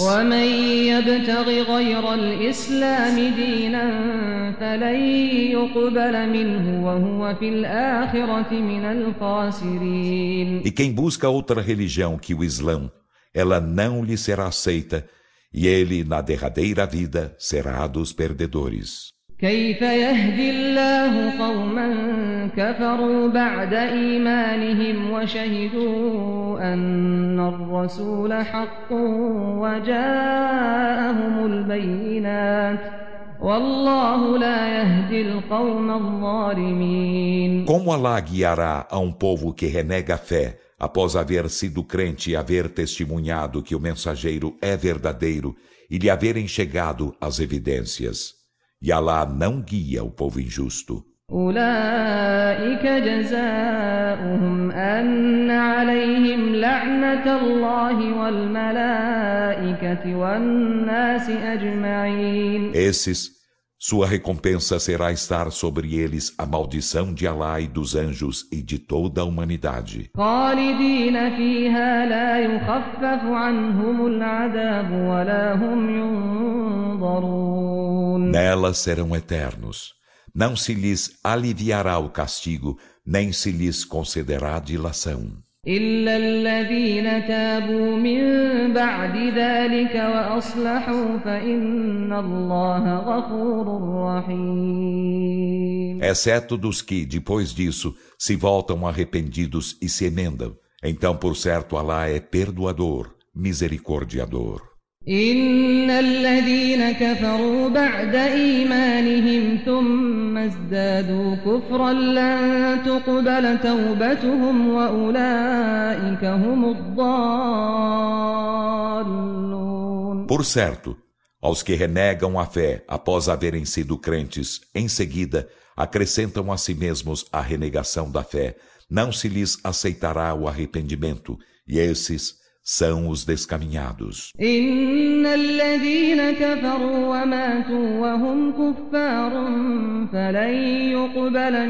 E quem busca outra religião que o Islã, ela não lhe será aceita, e ele, na derradeira vida, será dos perdedores. كيف يهدي الله قوما كفروا بعد إيمانهم وشهدوا أن الرسول حق وجاءهم البينات والله لا يهدي القوم الظالمين. Como Alá guiará a um povo que renega a fé após haver sido crente e haver testemunhado que o mensageiro é verdadeiro e lhe haverem chegado as evidências? E Alá não guia o povo injusto. أولئك جزاؤهم أن عليهم لعنة الله والملائكة والناس أجمعين. Esses, sua recompensa será estar sobre eles a maldição de Alá e dos anjos e de toda a humanidade. خالدين فيها لا يخفف عنهم العذاب ولا هم ينظرون. Nelas serão eternos. Não se lhes aliviará o castigo, nem se lhes concederá dilação. إلا الذين تابوا من بعد ذلك وأصلحوا فإن الله غفور رحيم. Exceto dos que, depois disso, se voltam arrependidos e se emendam. Então, por certo, Alá é perdoador, misericordiador. إن الذين كفروا بعد إيمانهم ثم ازدادوا كفرا لن تقبل توبتهم وأولئك هم الضالون. Por certo, aos que renegam a fé após haverem sido crentes, em seguida acrescentam a si mesmos a renegação da fé, não se lhes aceitará o arrependimento, e esses são os descaminhados. إن الذين كفروا وماتوا وهم كفار فلن يقبل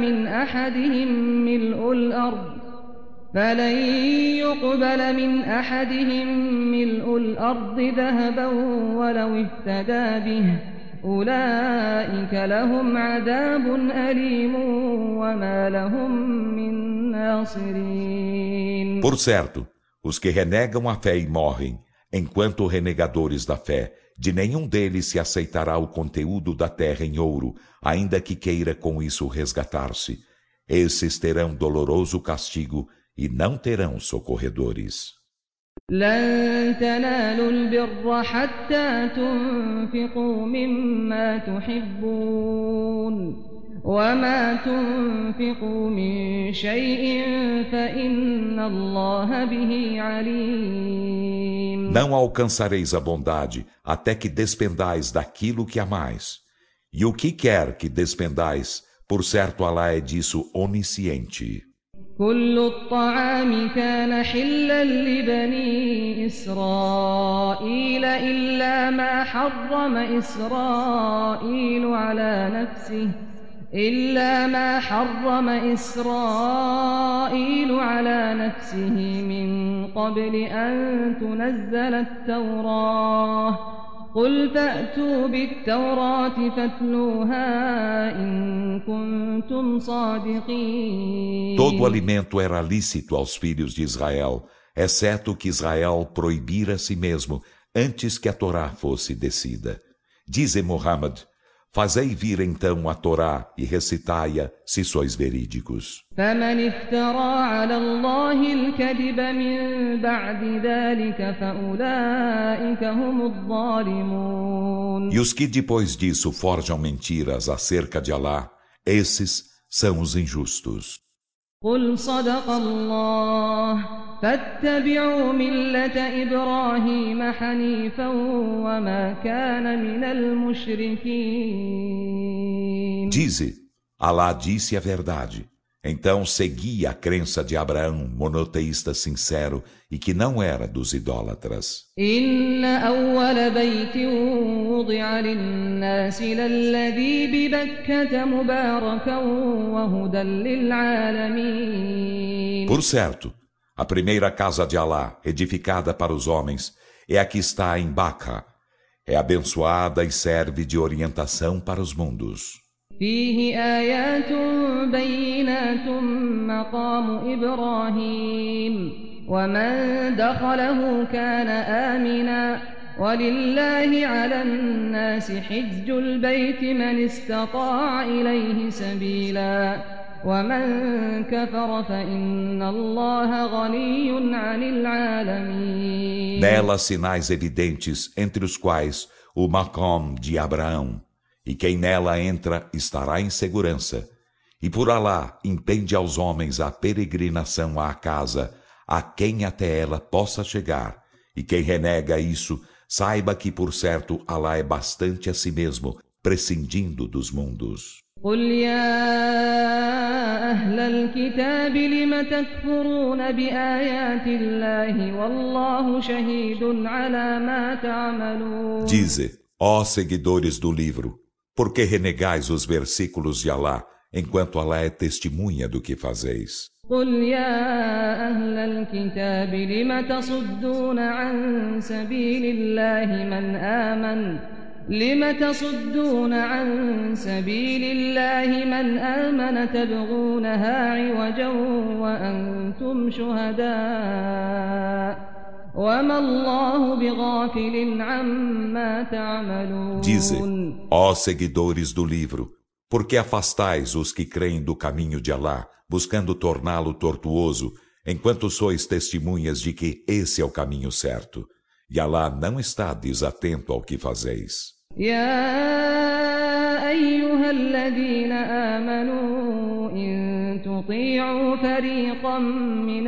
من أحدهم ملء الأرض ذهبا ولو افتدى به أولئك لهم عذاب أليم وما لهم من ناصرين. Por certo, os que renegam a fé e morrem, enquanto renegadores da fé, de nenhum deles se aceitará o conteúdo da terra em ouro, ainda que queira com isso resgatar-se. Esses terão doloroso castigo e não terão socorredores. لن تنالوا البر حتى تنفقوا مما تحبون وما تنفقوا من شيء فإن الله به عليم. Não alcançareis a bondade até que despendais daquilo que amais. E o que quer que despendais, por certo Alá é disso onisciente. كل الطعام كان حلا لبني إسرائيل إلا ما حرم إسرائيل على نفسه من قبل أن تنزل التوراة قل فأتوا بالتوراة فاتلوها إن كنتم صادقين. Todo alimento era lícito aos filhos de Israel, exceto que Israel proibira a si mesmo antes que a Torá fosse descida. Dize Muhammad: fazei vir então a Torá e recitai-a se sois verídicos. فمن افترى على الله الكذب من بعد ذلك فأولئك هم الظالمون. E os que depois disso forjam mentiras acerca de Alá, esses são os injustos. قل صدق الله فاتبعوا ملة إبراهيم حنيفا وما كان من المشركين. Dize, Alá disse a verdade. Então segui a crença de Abraão, monoteísta sincero, e que não era dos idólatras. إن أول بيت وضع للناس للذي ببكة مباركا وهدى للعالمين. Por certo, a primeira casa de Alá, edificada para os homens, é a que está em Baca. É abençoada e serve de orientação para os mundos. فيه آيات بينات مقام إبراهيم ومن دخله كان آمنا ولله على الناس حج البيت من استطاع إليه سبيلا ومن كفر فإن الله غني عن العالمين. Nela sinais evidentes, entre os quais o Maqam de Abraão. E quem nela entra estará em segurança. E por Alá impende aos homens a peregrinação à casa, a quem até ela possa chegar. E quem renega isso, saiba que por certo Alá é bastante a si mesmo, prescindindo dos mundos. قل يا أهل الكتاب لم تكفرون بآيات الله والله شهيد على ما تعملون. Dize, ó seguidores do livro, por que renegais os versículos de Alá, enquanto Alá é testemunha do que fazeis? قل يا أهل الكتاب لم تصدون عن سبيل الله من آمن تبغونها عوجا وأنتم شهداء وما الله بغافل عما تعملون. Dize, ó seguidores do livro, por que afastais os que creem do caminho de Alá, buscando torná-lo tortuoso, enquanto sois testemunhas de que esse é o caminho certo? E Alá não está desatento ao que fazeis. يا أيها الذين آمنوا إن تطيعوا فريقا من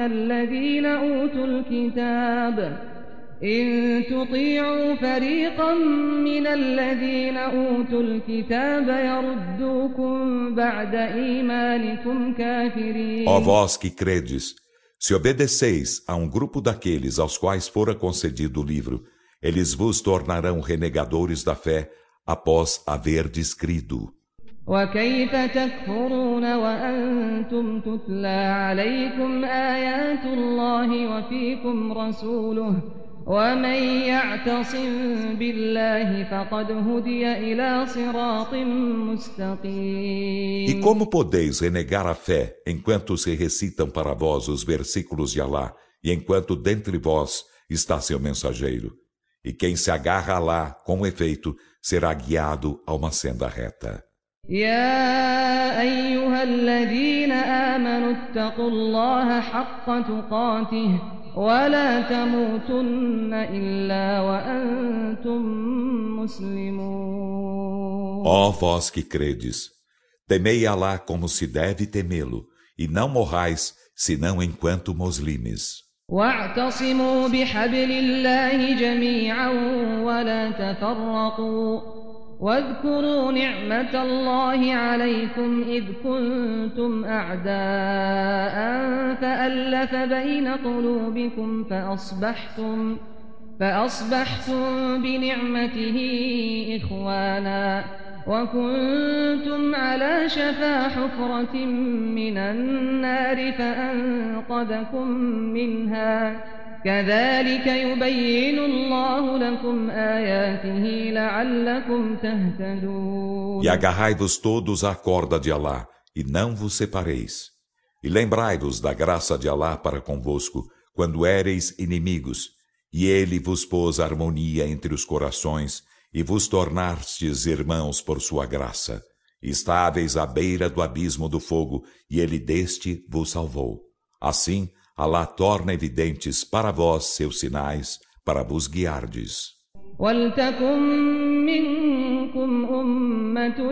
الذين أوتوا الكتاب يردوكم بعد إيمانكم كافرين. Ó vós que credes, se obedeceis a um grupo daqueles aos quais fora concedido o livro, eles vos tornarão renegadores da fé após haverdes crido. وكيف تكفرون وأنتم تتلى عليكم آيات الله وفيكم رسوله ومن يعتصم بالله فقد هدي إلى صراط مستقيم. E como podeis renegar a fé enquanto se recitam para vós os versículos de Alá e enquanto dentre vós está seu mensageiro? E quem se agarra a Alá, com efeito, será guiado a uma senda reta. يا أيها الذين آمنوا اتقوا الله حق تقاته ولا تموتن إلا وأنتم مسلمون. Ó vós que credes, Temei Alá como se deve temê-lo, e não morrais, senão enquanto muslimes. واعتصموا بحبل الله جميعا ولا تفرقوا واذكروا نعمة الله عليكم إذ كنتم أعداء فألف بين قلوبكم فأصبحتم بنعمته إخوانا وكنتم على شفا حفرة من النار فأنقذكم منها كذلك يبين الله لكم آياته لعلكم تهتدون. E agarrai-vos todos à corda de Alá, e não vos separeis. E lembrai-vos da graça de Alá para convosco, quando éreis inimigos, e ele vos pôs harmonia entre os corações, e vos tornastes irmãos por sua graça. Estáveis à beira do abismo do fogo, e ele deste vos salvou. Assim, Alá torna evidentes para vós seus sinais, para vos guiardes. وَلْتَكُن مِّنكُمْ أُمَّةٌ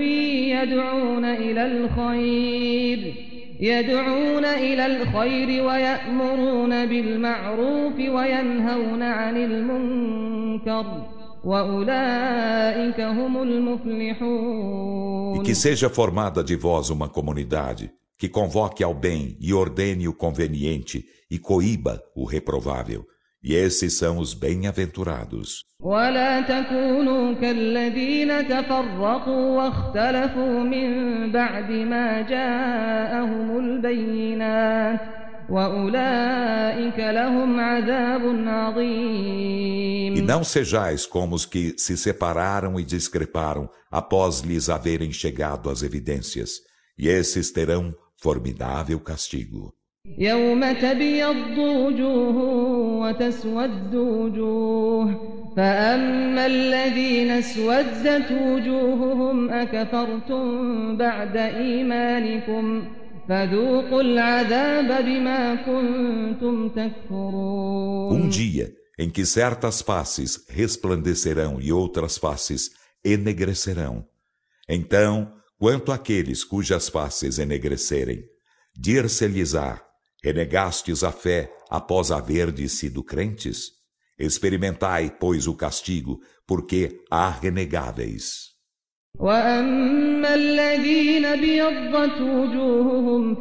يدعون إلى الخير ويأمرون بالمعروف وينهون عن المنكر وأولئك هم المفلحون. E que seja formada de vós uma comunidade, que convoque ao bem e ordene o conveniente e coíba o reprovável. E esses são os bem-aventurados. ولا تكونوا كالذين تفرقوا واختلفوا من بعد ما جاءهم البينات وأولئك لهم عذاب عظيم. E não sejais como os que se separaram e discreparam após lhes haverem chegado as evidências. E esses terão formidável castigo. يوم تبيض وجوه وتسود وجوه فأما الذين اسودت وجوههم أكفرتم بعد إيمانكم فذوقوا العذاب بما كنتم تكفرون. Dia em que certas faces resplandecerão e outras faces enegrecerão. Então, quanto àqueles cujas faces enegrecerem, dir-se-lhes-á: renegastes a fé após haverdes sido crentes? Experimentai, pois, o castigo, porque há renegáveis. وَأَمَّا الَّذِينَ ابْيَضَّتْ وُجُوهُهُمْ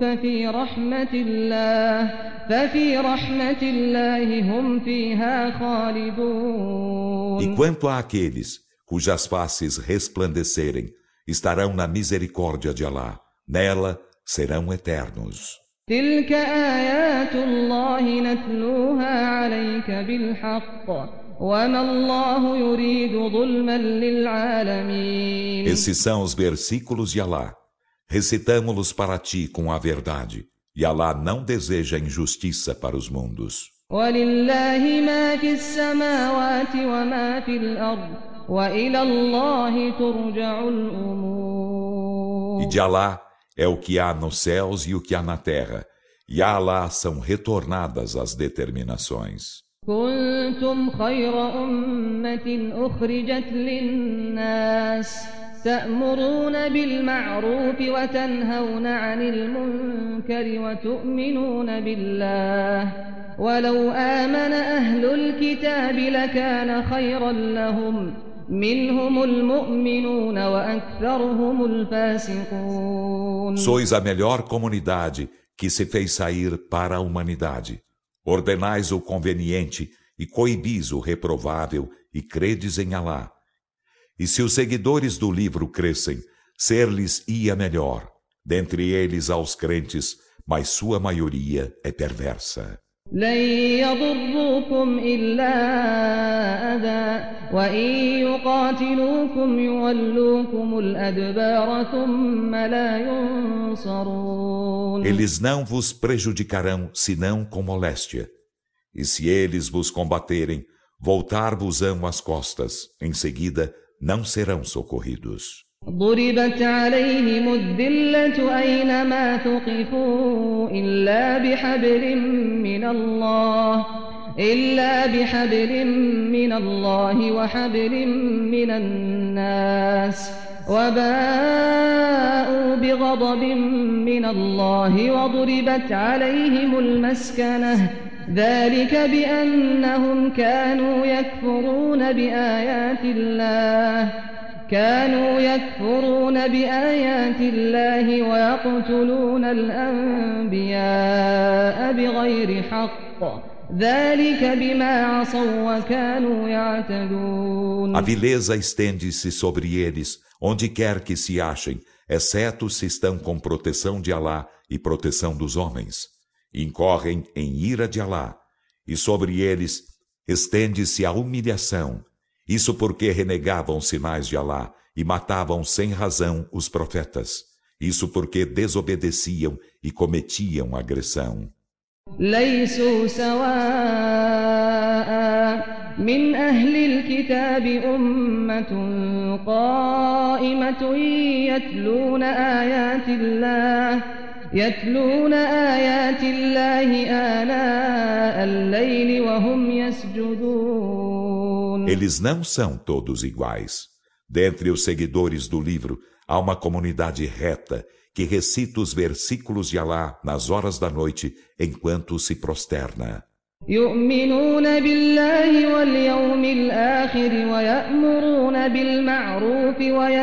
فَفِي رَحْمَةِ اللَّهِ هُمْ فِيهَا خَالِدُونَ. E quanto àqueles cujas faces resplandecerem, estarão na misericórdia de Alá. Nela serão eternos. تِلْكَ آيَاتُ اللَّهِ نَتْلُوهَا عَلَيْكَ بِالْحَقِّ وَمَا اللَّهُ يُرِيدُ ظُلْمًا لِلْعَالَمِينَ. Esses são os versículos de Alá. Recitamo-los para ti com a verdade. E Alá não deseja injustiça para os mundos. وَلِلَّهِ مَا فِي السَّمَاوَاتِ وَمَا فِي الْأَرْضِ وَإِلَى اللَّهِ تُرْجَعُ الْأُمُورُ. E de Alá é o que há nos céus e o que há na terra, e a Alá são retornadas as determinações. كنتم خير أمة أخرجت للناس تأمرون بالمعروف وتنهون عن المنكر وتؤمنون بالله ولو آمن أهل الكتاب لكان خيرا لهم منهم المؤمنون وأكثرهم الفاسقون. Sois a melhor comunidade que se fez sair para a humanidade. Ordenais o conveniente e coibis o reprovável e credes em Alá. E se os seguidores do livro crescem, ser-lhes-ia melhor. Dentre eles aos crentes, mas sua maioria é perversa. لن يضروكم إلا أذى وإن يقاتلوكم يولوكم الأدبار ثم لا ينصرون. Eles não vos prejudicarão senão com moléstia. E se eles vos combaterem, voltar-vos-ão as costas. Em seguida, não serão socorridos. ضربت عليهم الذلة أينما ثقفوا إلا بحبل من الله وحبل من الناس وباءوا بغضب من الله وضربت عليهم المسكنة ذلك بأنهم كانوا يكفرون بآيات الله ويقتلون الأنبياء بغير حق ذلك بما عصوا وكانوا يعتدون. A vileza estende-se sobre eles, onde quer que se achem, exceto se estão com proteção de Alá e proteção dos homens. Incorrem em ira de Alá, e sobre eles estende-se a humilhação. Isso porque renegavam sinais de Alá e matavam sem razão os profetas. Isso porque desobedeciam e cometiam agressão. ليسوا سواء من أهل الكتاب أمة قائمة يتلون آيات الله آناء الليل وهم يسجدون. Eles não são todos iguais. Dentre os seguidores do livro, há uma comunidade reta que recita os versículos de Alá nas horas da noite enquanto se prosterna. يؤمنون بالله واليوم الآخر ويأمرون بالمعروف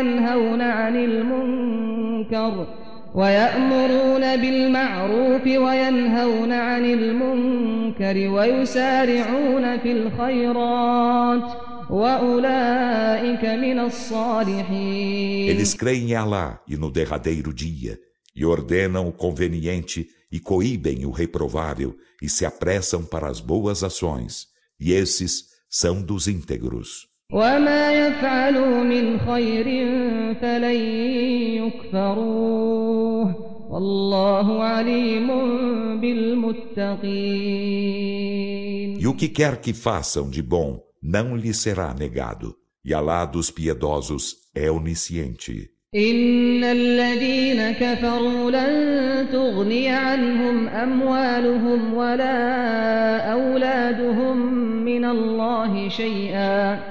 وينهون عن المنكر ويسارعون في الخيرات وأولئك من الصالحين. Eles creem em Alá e no derradeiro dia, e ordenam o conveniente e coíbem o reprovável, e se apressam para as boas ações, e esses são dos íntegros. وما يفعلوا من خير فلن يكفروه والله عليم بالمتقين. E o que quer que façam de bom não lhe será negado, e Alá dos piedosos é onisciente. إن الذين كفروا لن تغني عنهم أموالهم ولا أولادهم من الله شيئا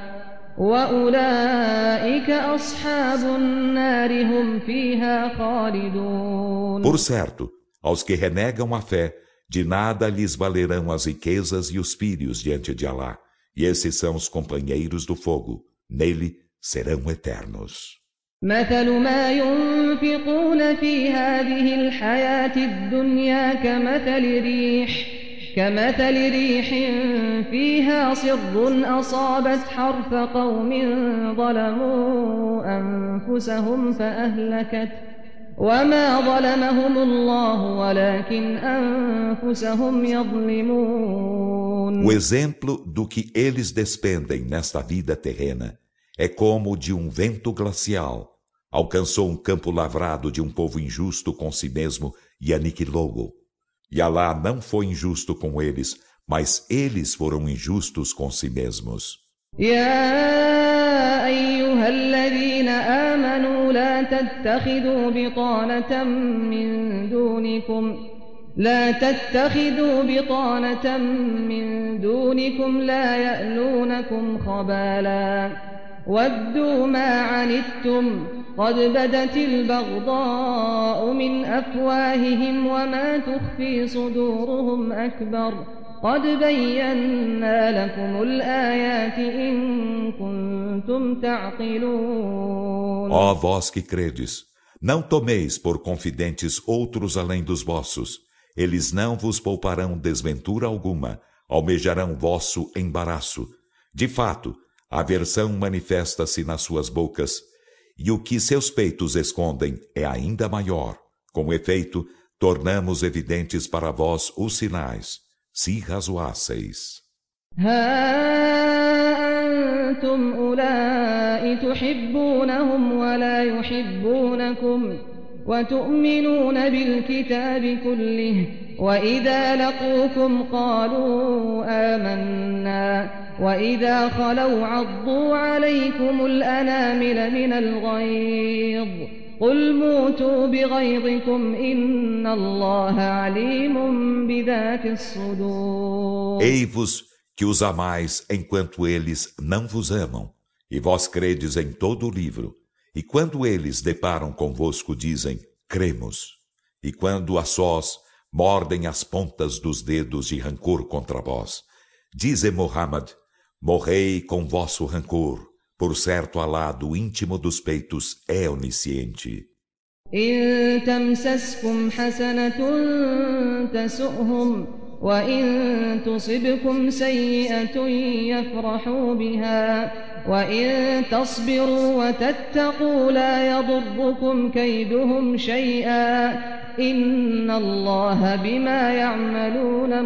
وأولئك أصحاب النار هم فيها خالدون. Por certo, aos que renegam a fé, de nada lhes valerão as riquezas e os filhos diante de Alá, e esses são os companheiros do fogo, nele serão eternos. مثل ما ينفقون في هذه الحياة الدنيا كمثل ريح فيها صر أصابت حرث قوم ظلموا أنفسهم فأهلكت وما ظلمهم الله ولكن أنفسهم يظلمون. O exemplo do que eles despendem nesta vida terrena é como o de um vento glacial. Alcançou um campo lavrado de um povo injusto com si mesmo e aniquilou-o. E Alá não foi injusto com eles, mas eles foram injustos com si mesmos. يا أيها الذين آمنوا لا تتخذوا بطانة من دونكم لا يألونكم خبالا ودوا ما عنتم قد بدت البغضاء من أفواههم وما تخفي صدورهم أكبر قد بينا لكم الآيات إن كنتم تعقلون. Ó vós que credes, não tomeis por confidentes outros além dos vossos. Eles não vos pouparão desventura alguma, almejarão vosso embaraço. De fato, a aversão manifesta-se nas suas bocas, e o que seus peitos escondem é ainda maior. Com efeito, tornamos evidentes para vós os sinais, se razoasseis. أنتم أولئك تحبونهم ولا يحبونكم وتؤمنون بالكتاب كله وإذا لقوكم قالوا آمنا وإذا خلوا عضوا عليكم الأنامل من الغيظ قل موتوا بغيظكم إن الله عليم بذات الصدور. Ei-vos que os amais enquanto eles não vos amam, e vós credes em todo o livro, E quando eles deparam convosco, dizem, cremos. E quando a sós mordem as pontas dos dedos de rancor contra vós, dize Muhammad, morrei com vosso rancor. Por certo, Alá, do íntimo dos peitos, é onisciente. إن تمسسكم حسنة تسؤهم وإن تصبكم سيئة يفرحوا بها وإن تصبروا وتتقوا لا يضركم كيدهم شيئا إن الله بما يعملون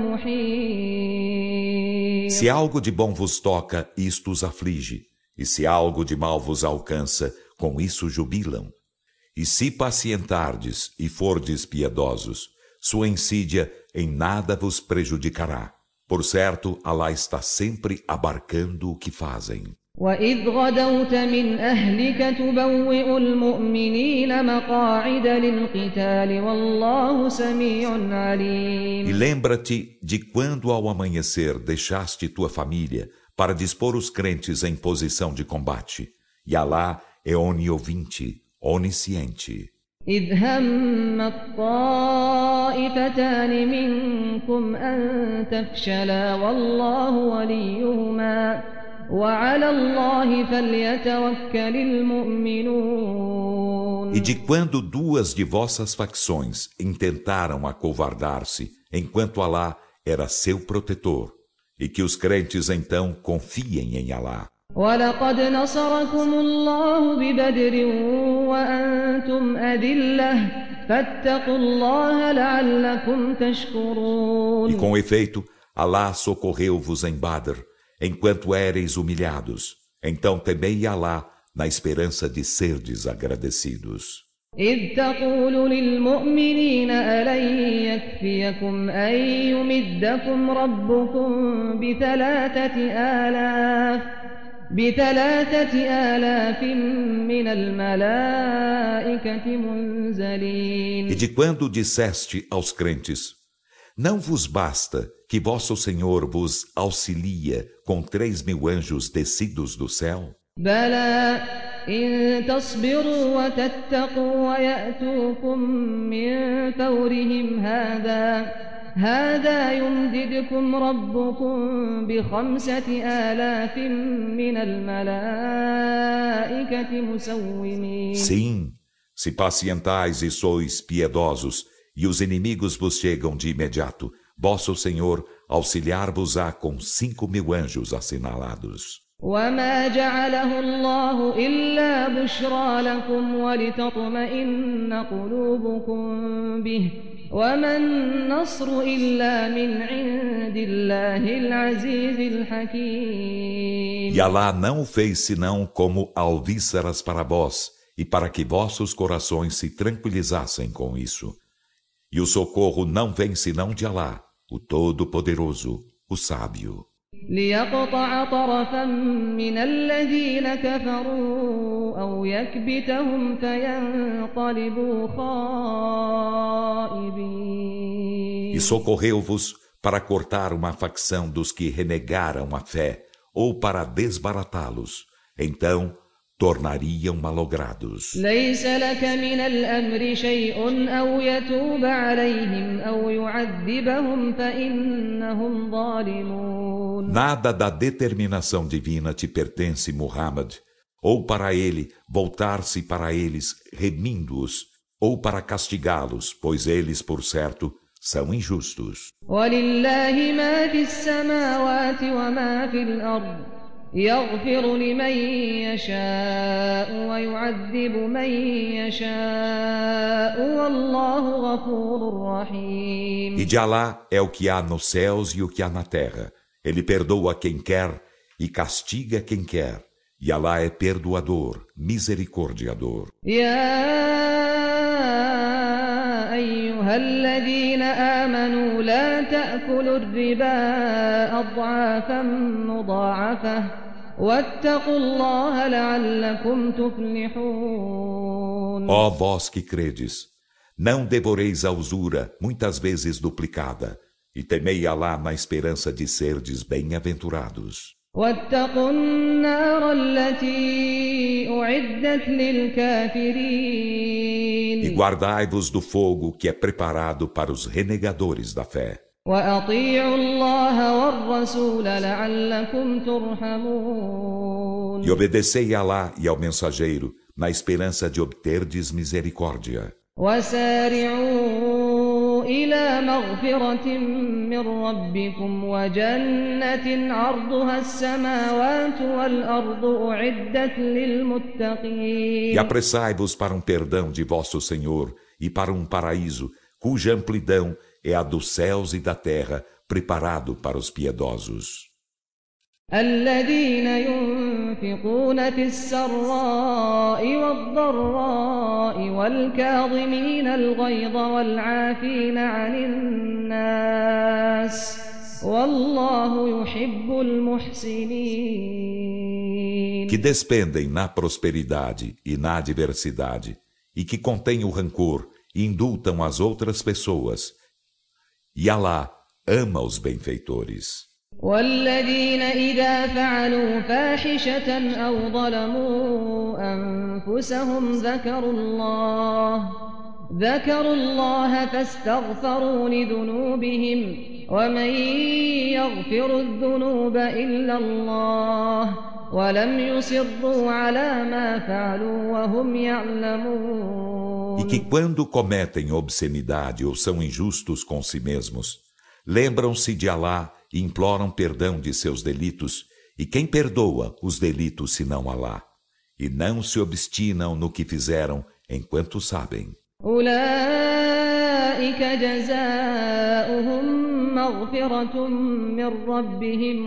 محيط. Se algo de bom vos toca, isto os aflige, e se algo de mal vos alcança, com isso jubilam. E se pacientardes e fordes piedosos, sua insídia em nada vos prejudicará. Por certo, Alá está sempre abarcando o que fazem. وَإِذْ غَدَوْتَ مِنْ أَهْلِكَ تُبَوِّئُ الْمُؤْمِنِينَ مَقَاعِدَ لِلْقِتَالِ وَاللَّهُ سَمِيعٌ عَلِيمٌ. E lembra-te de quando ao amanhecer deixaste tua família para dispor os crentes em posição de combate. E Alá é oniovinte, onisciente. إِذْ هَمَّت طَّائِفَتَانِ مِنكُمْ أَن تَفْشَلَا وَاللَّهُ وَلِيُّهُمَا وَعَلَى اللَّهِ فَلْيَتَوَكَّلِ الْمُؤْمِنُونَ. E de quando duas de vossas facções intentaram acovardar-se, enquanto Alá era seu protetor, e que os crentes então confiem em Alá. وَلَقَدْ نَصَرَكُمُ اللَّهُ بِبَدْرٍ وَأَنْتُمْ أَذِلَّةٌ فَاتَّقُوا اللَّهَ لَعَلَّكُمْ تَشْكُرُونَ. E com efeito, Alá socorreu-vos em Badr, enquanto éreis humilhados. Então temei Alá na esperança de serdes agradecidos. إِذْ تَقُولُ لِلْمُؤْمِنِينَ أَلَنْ يَكْفِيَكُمْ أَنْ يُمِدَّكُمْ رَبُّكُمْ بثلاثة آلاف من الملائكة منزلين. E de quando disseste aos crentes, não vos basta que vosso Senhor vos auxilia com 3.000 anjos descidos do céu? بلى إن تصبروا وتتقوا ويأتوكم من فورهم هذا يمددكم ربكم ب5,000 من الملائكة مسومين. Sim, se pacientais e sois piedosos, e os inimigos vos chegam de imediato, vosso Senhor auxiliar-vos-á com 5.000 anjos assinalados. وما جعله الله إلا بشرى لكم ولتطمئن قلوبكم به وما النصر إلا من عند الله العزيز الحكيم. E Alá não o fez senão como alvíceras para vós, e para que vossos corações se tranquilizassem com isso. E o socorro não vem senão de Alá, o Todo-Poderoso, o Sábio. ليقطع طرفا من الذين كفروا أو يكبتهم فينقلبوا خائبين. E socorreu-vos para cortar uma facção dos que renegaram a fé, ou para desbaratá-los. Então tornariam malogrados. ليس لك من الأمر شيء أو يتوب عليهم أو يعذبهم فإنهم ظالمون. Nada da determinação divina te pertence, Muhammad, ou para ele voltar-se para eles remindo-os, ou para castigá-los, pois eles, por certo, são injustos. ولله ما في السماوات وما في الأرض يغفر لمن يشاء ويعذب من يشاء والله غفور رحيم. E de Alá é o que há nos céus e o que há na terra. Ele perdoa quem quer e castiga quem quer. E Alá é perdoador, misericordiador. يا أيها الذين آمنوا لا تأكلوا الربا أضعافا مضاعفة واتقوا الله لعلكم تفلحون. Ó vós que credes, não devoreis a usura muitas vezes duplicada, e temei Alá na esperança de serdes bem-aventurados. واتقوا النار التي أعدت للكافرين E guardai-vos do fogo que é preparado para os renegadores da fé. وأطيعوا الله والرسول لعلكم ترحمون E obedecei a Alá e ao mensageiro, na esperança de obterdes misericórdia. وسارعوا إلى مغفرة من ربكم وجنة عرضها السماوات والأرض أعدت E للمتقين apressai-vos para um perdão de vosso Senhor e para um paraíso, cuja amplidão é a dos céus e da terra, preparado para os piedosos. الذين ينفقون في السراء والضراء والكاظمين الغيظ والعافين عن الناس والله يحب المحسنين Que despendem na prosperidade e na adversidade, e que contêm o rancor e indultam as outras pessoas. E Alá ama os benfeitores. والذين إذا فعلوا فاحشة أو ظلموا أنفسهم ذكروا الله فاستغفروا لذنوبهم ومن يغفر الذنوب إلا الله ولم يصروا على ما فعلوا وهم يعلمون E que quando cometem obscenidade ou são injustos com si mesmos, lembram-se de Alá e imploram perdão de seus delitos, e quem perdoa os delitos senão Alá? E não se obstinam no que fizeram enquanto sabem. أولئك جزاؤهم مغفرة من ربهم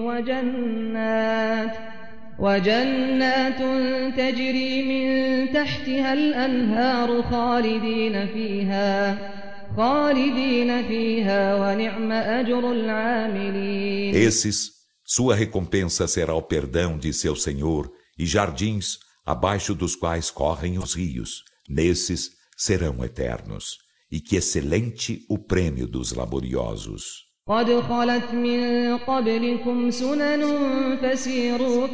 وجنات تجري من تحتها الأنهار خالدين فيها ونعم أجر العاملين Esses, sua recompensa será o perdão de seu Senhor e jardins abaixo dos quais correm os rios. Nesses serão eternos. E que excelente o prêmio dos laboriosos. قد خلت من قبلكم سنن فسيروا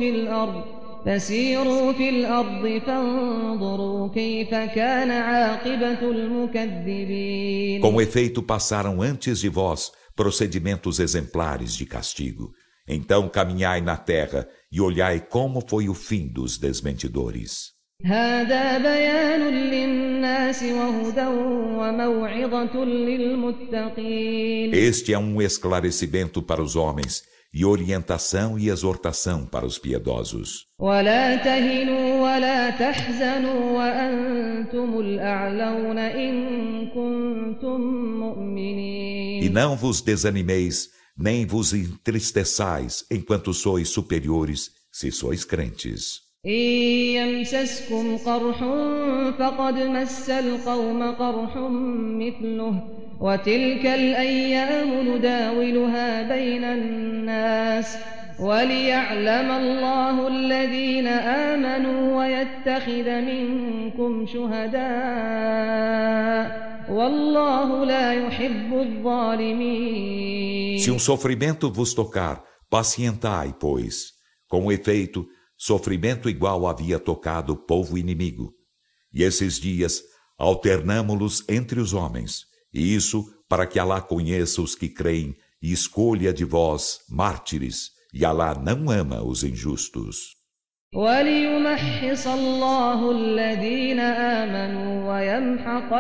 في الأرض فانظروا كيف كان عاقبة المكذبين Com efeito, passaram antes de vós procedimentos exemplares de castigo. Então caminhai na terra e olhai como foi o fim dos desmentidores. هذا بيان للناس وهدى وموعظة للمتقين Este é um esclarecimento para os homens e orientação e exortação para os piedosos. ولا تهنوا ولا تحزنوا وأنتم الأعلون إن كنتم مؤمنين E não vos desanimeis, nem vos entristeçais, enquanto sois superiores, se sois crentes. إن يمسسكم قرح فقد مس القوم قرح مثله وتلك الأيام نداولها بين الناس وليعلم الله الذين آمنوا ويتخذ منكم شهداء والله لا يحب الظالمين Se um sofrimento vos tocar, pacientai, pois. Com efeito, sofrimento igual havia tocado o povo inimigo. E esses dias alternamo-los entre os homens, e isso para que Alá conheça os que creem e escolha de vós mártires, e Alá não ama os injustos. وليمحص الله الذين آمنوا ويمحق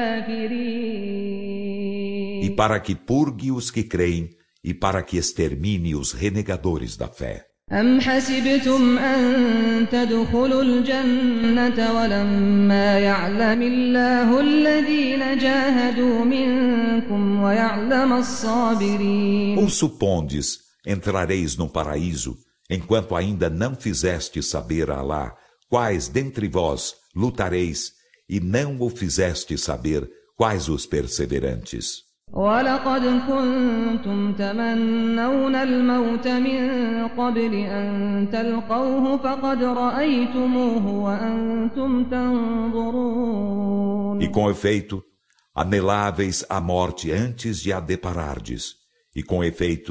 الكافرين E para que purgue os que creem, e para que extermine os renegadores da fé. أم حسبتم أن تدخلوا الجنة ولما يعلم الله الذين جاهدوا منكم ويعلم الصابرين Ou supondes, entrareis no paraíso, enquanto ainda não fizestes saber a Alá quais dentre vós lutareis, e não o fizestes saber quais os perseverantes. ولقد كنتم تمنون الموت من قبل أن تلقوه فقد رأيتموه وأنتم تنظرون E com efeito, aneláveis a morte antes de a deparardes. E com efeito,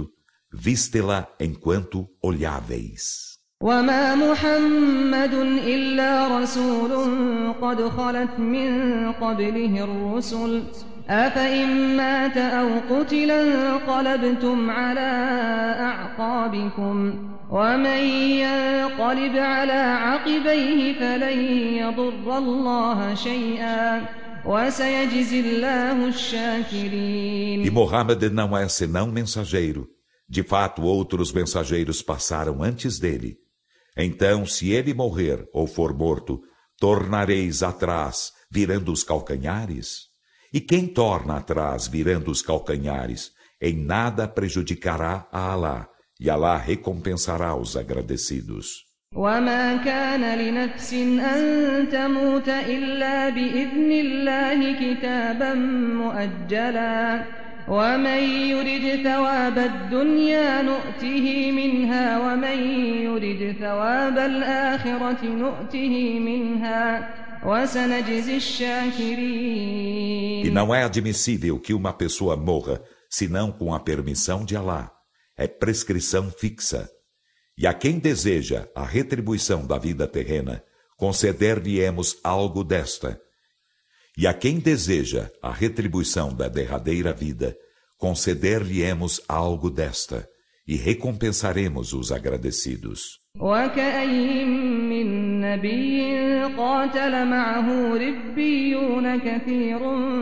viste-la enquanto olháveis. وما محمد إلا رسول قد خلت من قبله الرسل أفإن مات أو قتل انقلبتم على أعقابكم ومن ينقلب على عقبيه فلن يضر الله شيئا وسيجزي الله الشاكرين. E Muhammad não é senão mensageiro. De fato, outros mensageiros passaram antes dele. Então, se ele morrer ou for morto, tornareis atrás, virando os calcanhares? E quem torna atrás, virando os calcanhares, em nada prejudicará a Alá, e Alá recompensará os agradecidos. وما كان لنفس أن تموت إلا بإذن الله كتابا مؤجلا ومن يرد ثواب الدنيا نؤته منها ومن يرد ثواب الآخرة نؤته منها وسنجزي الشاكرين. E não é admissível que uma pessoa morra, senão com a permissão de Alá. É prescrição fixa. E a quem deseja a retribuição da vida terrena, conceder-lhe-emos algo desta. E a quem deseja a retribuição da derradeira vida, conceder-lhe-emos algo desta, e recompensaremos os agradecidos. وكأين من نبي قاتل معه ربيون كثير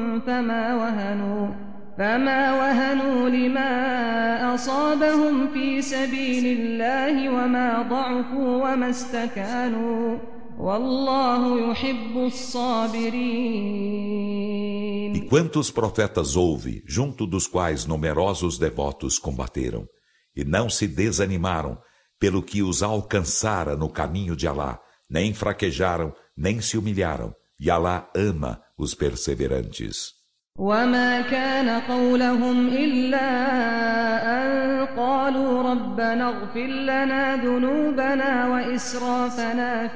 فما وهنوا لما أصابهم في سبيل الله وما ضعفوا وما استكانوا والله يحب الصابرين. E quantos profetas houve, junto dos quais numerosos devotos combateram, e não se desanimaram pelo que os alcançara no caminho de Alá, nem fraquejaram, nem se humilharam, e Alá ama os perseverantes. وما كان قولهم إلا أن قالوا ربنا اغفر لنا ذنوبنا وإسرافنا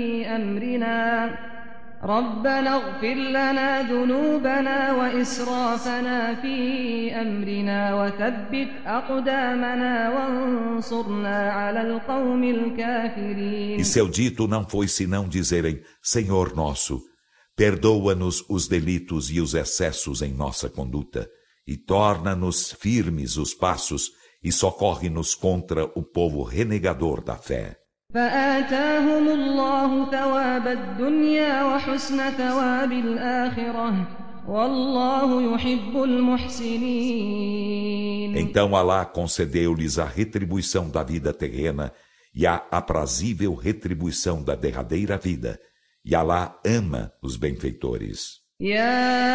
في أمرنا وثبت أقدامنا وانصرنا على القوم الكافرين. E seu dito não foi senão dizerem: Senhor nosso, perdoa-nos os delitos e os excessos em nossa conduta, e torna-nos firmes os passos, e socorre-nos contra o povo renegador da fé. فآتاهم الله ثواب الدنيا وحسن ثواب الآخرة والله يحب المحسنين. Então Alá concedeu-lhes a retribuição da vida terrena e a aprazível retribuição da derradeira vida, e Alá ama os benfeitores. يا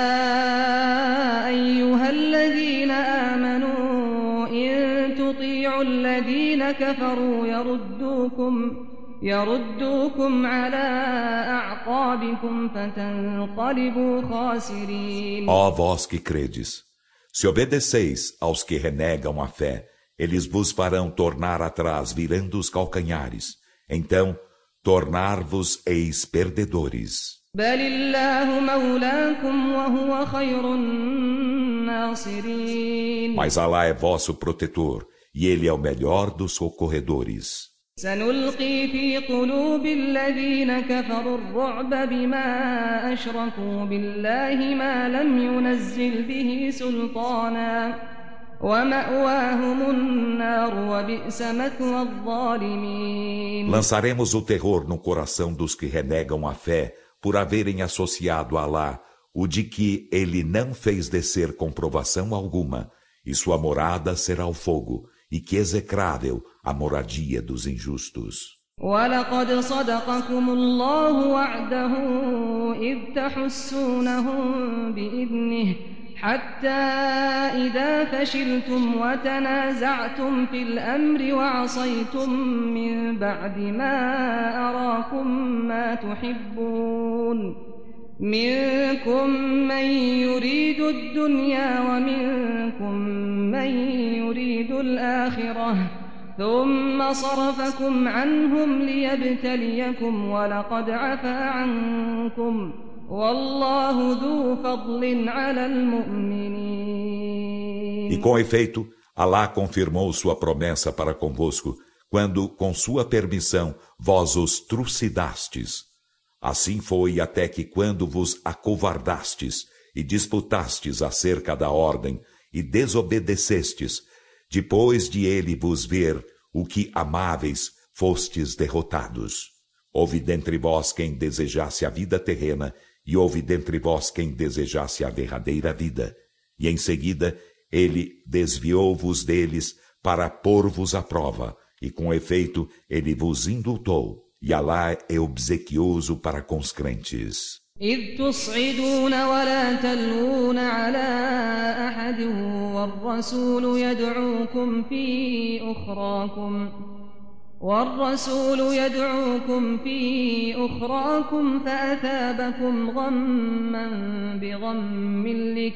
أيها الذين آمنوا إن تطيعوا الذين كفروا يردوكم على أعقابكم فتنقلبوا خاسرين. Ó vós que credes, se obedeceis aos que renegam a fé, eles vos farão tornar atrás virando os calcanhares. Então, tornar-vos-eis perdedores. بل الله مولاكم وهو خير الناصرين. Mas Alá é vosso protetor, e Ele é o melhor dos socorredores. سنلقي في قلوب الذين كفروا الرعب بما أشركوا بالله ما لم ينزل به سلطانا ومأواهم النار وبئس مثوى الظالمين. Lançaremos o terror no coração dos que renegam a fé por haverem associado a Alá o de que ele não fez descer comprovação alguma, e sua morada será o fogo, e que execrável a moradia dos injustos. وَلَقَدْ صَدَقَكُمُ اللَّهُ وَعْدَهُ إِذْ تَحُسُّونَهُم بِإِذْنِهِ حَتَّى إِذَا فَشِلْتُمْ وَتَنَازَعْتُمْ فِي الْأَمْرِ وَعَصَيْتُم مِّن بَعْدِ مَا أَرَاكُم مَّا تُحِبُّونَ مِنكُم مَّن يُرِيدُ الدُّنْيَا وَمِنكُم مَّن يُرِيدُ الْآخِرَةَ ثُمَّ صَرَفَكُمْ عَنْهُمْ لِيَبْتَلِيَكُمْ وَلَقَدْ عَفَا عَنكُمْ وَاللَّهُ ذُو فَضْلٍ عَلَى الْمُؤْمِنِينَ. E com efeito, Alá confirmou sua promessa para convosco, quando, com sua permissão, vós os trucidastes. Assim foi até que quando vos acovardastes e disputastes acerca da ordem e desobedecestes, depois de ele vos ver o que amáveis, fostes derrotados. Houve dentre vós quem desejasse a vida terrena, e houve dentre vós quem desejasse a derradeira vida. E em seguida, ele desviou-vos deles para pôr-vos à prova, e com efeito ele vos indultou, e Alá é obsequioso para com os crentes. إذ تصعدون ولا تلوون على أحد والرسول يدعوكم في أخراكم فأثابكم غما بغم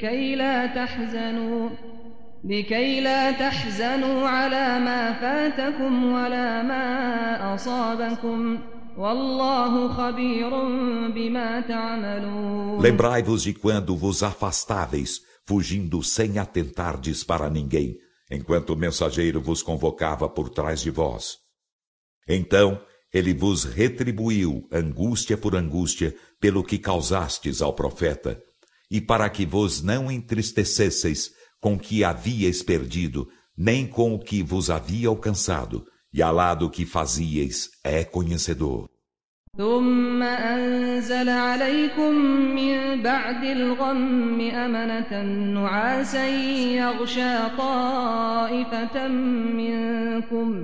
لكي لا تحزنوا على ما فاتكم ولا ما أصابكم والله خبير بما تعملون. Lembrai-vos de quando vos afastáveis, fugindo sem atentardes para ninguém, enquanto o mensageiro vos convocava por trás de vós. Então ele vos retribuiu angústia por angústia pelo que causastes ao profeta, e para que vos não entristecesseis com o que havíeis perdido, nem com o que vos havia alcançado, e Alá do que fazíeis é conhecedor. ثم أنزل عليكم من بعد الغم أمنة نعاسا يغشى طائفة منكم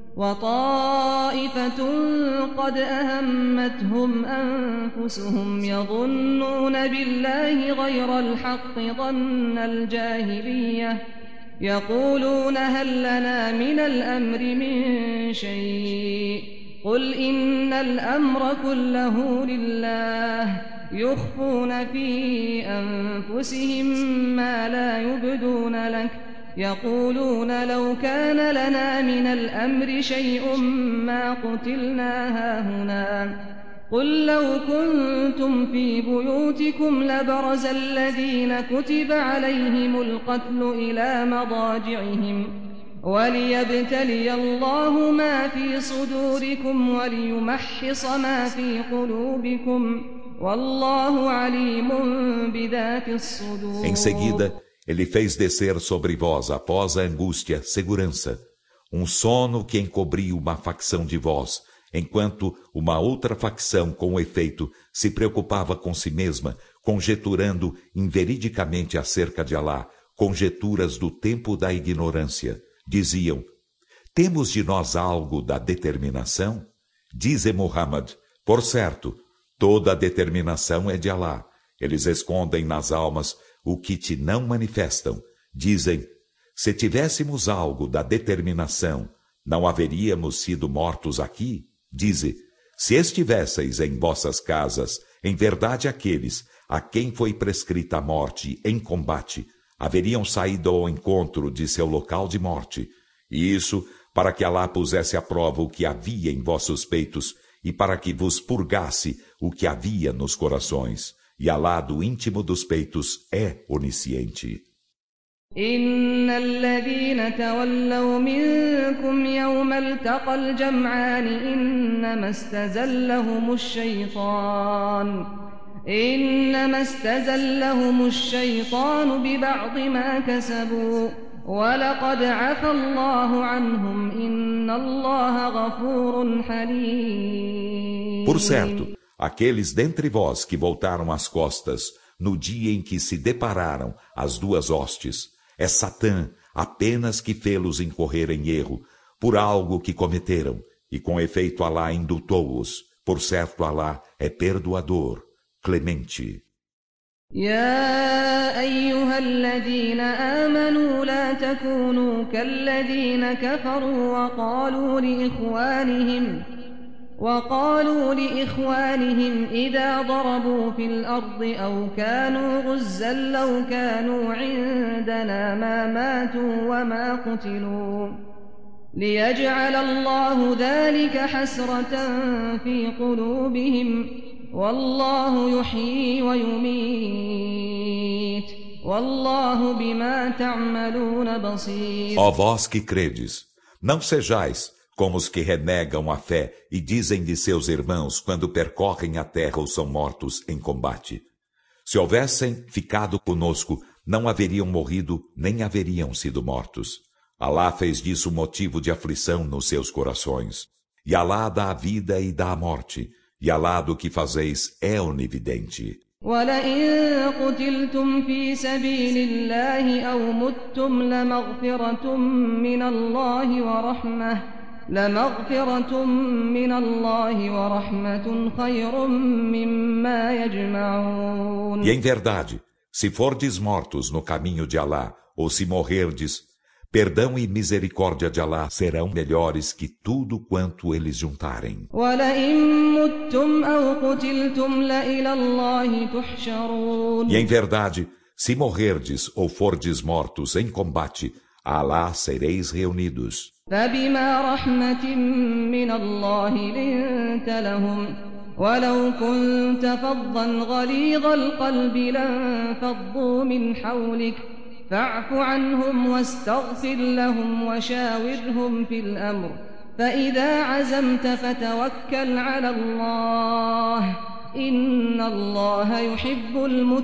وطائفة قد أهمتهم أنفسهم يظنون بالله غير الحق ظن الجاهلية يقولون هل لنا من الأمر من شيء قل إن الأمر كله لله يخفون في أنفسهم ما لا يبدون لك يقولون لو كان لنا من الأمر شيء ما قتلنا هاهنا قل لو كنتم في بيوتكم لبرز الذين كتب عليهم القتل إلى مضاجعهم وليبتلي الله ما في صدوركم وليمحص ما في قلوبكم والله عليم بذات الصدور. Em seguida, ele fez descer sobre vós, após a angústia, segurança, um sono que encobriu uma facção de vós, enquanto uma outra facção, com efeito, se preocupava com si mesma, conjeturando inveridicamente acerca de Alá, conjeturas do tempo da ignorância. Diziam, temos de nós algo da determinação? Dize Muhammad, por certo, toda a determinação é de Alá. Eles escondem nas almas o que te não manifestam. Dizem, se tivéssemos algo da determinação, não haveríamos sido mortos aqui? Dize, se estivesseis em vossas casas, em verdade aqueles a quem foi prescrita a morte em combate, haveriam saído ao encontro de seu local de morte, e isso para que Alá pusesse à prova o que havia em vossos peitos e para que vos purgasse o que havia nos corações. E Alá do íntimo dos peitos é onisciente. إن الذين تولوا منكم يوم التقى الجمعان إنما استزلهم الشيطان ببعض ما كسبوا ولقد عفى الله عنهم إن الله غفور حليم. Por certo, aqueles dentre vós que voltaram as costas no dia em que se depararam as duas hostes, é Satã apenas que fê-los incorrer em erro por algo que cometeram, e com efeito Alá indultou-os. Por certo, Alá é perdoador, clemente. يا أيها الذين آمنوا لا تكونوا كالذين كفروا وقالوا لإخوانهم إذا ضربوا في الأرض أو كانوا غزا لو كانوا عندنا ما ماتوا وما قتلوا ليجعل الله ذلك حسرة في قلوبهم والله يحيي ويميت والله بما تعملون بصير. Ó vós que credes, não sejais como os que renegam a fé e dizem de seus irmãos quando percorrem a terra ou são mortos em combate. Se houvessem ficado conosco, não haveriam morrido nem haveriam sido mortos. Alá fez disso motivo de aflição nos seus corações. E Alá dá a vida e dá a morte. E Alá do que fazeis é onividente. وَلَئِن قُتِلْتُمْ فِي سَبِيلِ اللَّهِ أَوْ مُتُّمْ لَمَغْفِرَةٌ مِّنَ اللَّهِ وَرَحْمَةٌ خَيْرٌ مِّمَّا يَجْمَعُونَ. E em verdade, se fordes mortos no caminho de Alá, ou se morrerdes, perdão e misericórdia de Alá serão melhores que tudo quanto eles juntarem. E em verdade, se morrerdes ou fordes mortos em combate, a Alá sereis reunidos. فَبِمَا رَحْمَةٍ مِّنَ اللَّهِ لِنتَ لَهُمْ وَلَوْ كُنتَ فَظًّا غَلِيظَ الْقَلْبِ لَانفَضُّوا مِنْ حَوْلِكَ فاعف عنهم واستغفر لهم وشاورهم في الأمر فإذا عزمت فتوكل على الله إن الله يحب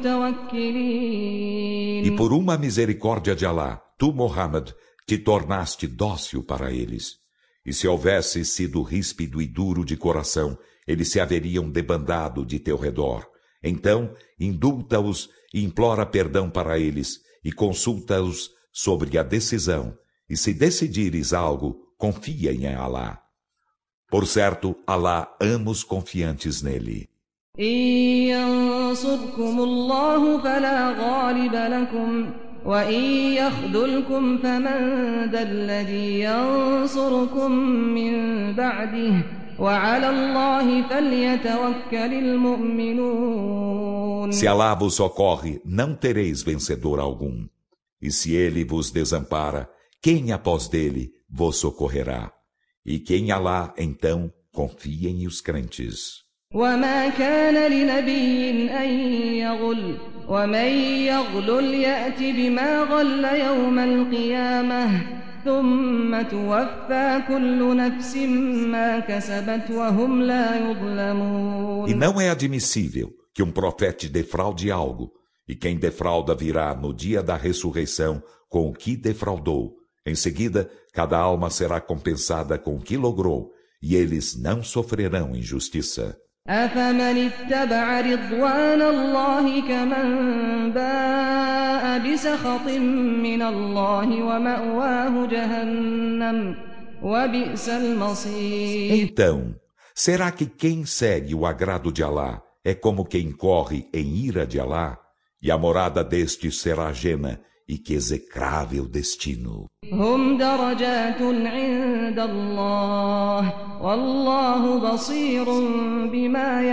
المتوكلين. E por uma misericórdia de Alá, tu, Muhammad, te tornaste dócil para eles. E se houvesse sido ríspido e duro de coração, eles se haveriam debandado de teu redor. Então, indulta-os e implora perdão para eles, e consulta-os sobre a decisão, e se decidires algo, confia em Alá. Por certo, Alá ama os confiantes nele. إِن يَنصُرْكُمُ اللَّهُ فَلَا غَالِبَ لَكُمْ وَإِن يَخْذُلْكُمْ فَمَن ذَا الَّذِي يَنصُرُكُم مِّن بَعْدِهِ وَعَلَى اللَّهِ فَلْيَتَوَكَّلِ الْمُؤْمِنُونَ. Se Alá vos socorre, não tereis vencedor algum. E se ele vos desampara, quem após dele vos socorrerá? E quem Alá, então, confiem os crentes. وَمَا كَانَ لِنَبِيٍّ أَن يَغُلَّ وَمَن يَغْلُلْ يَأْتِ بِمَا غَلَّ يَوْمَ الْقِيَامَةِ ثُمَّ تُوَفَّى كُلُّ نَفْسٍ مَّا كَسَبَتْ وَهُمْ لَا يُظْلَمُونَ. E não é admissível que um profeta defraude algo, e quem defrauda virá no dia da ressurreição com o que defraudou. Em seguida, cada alma será compensada com o que logrou, e eles não sofrerão injustiça. أَفَمَنِ اتَّبَعَ رِضْوَانَ اللَّهِ كَمَن بَاءَ بِسَخَطٍ مِّنَ اللَّهِ وَمَأْوَاهُ جَهَنَّمُ وَبِئْسَ الْمَصِيرُ. Então, será que quem segue o agrado de Alá é como quem corre em ira de Alá? E a morada destes será Jena, e que execrável destino. هُمْ دَرَجَاتٌ عِندَ اللَّهِ وَاللَّهُ بَصِيرٌ بِمَا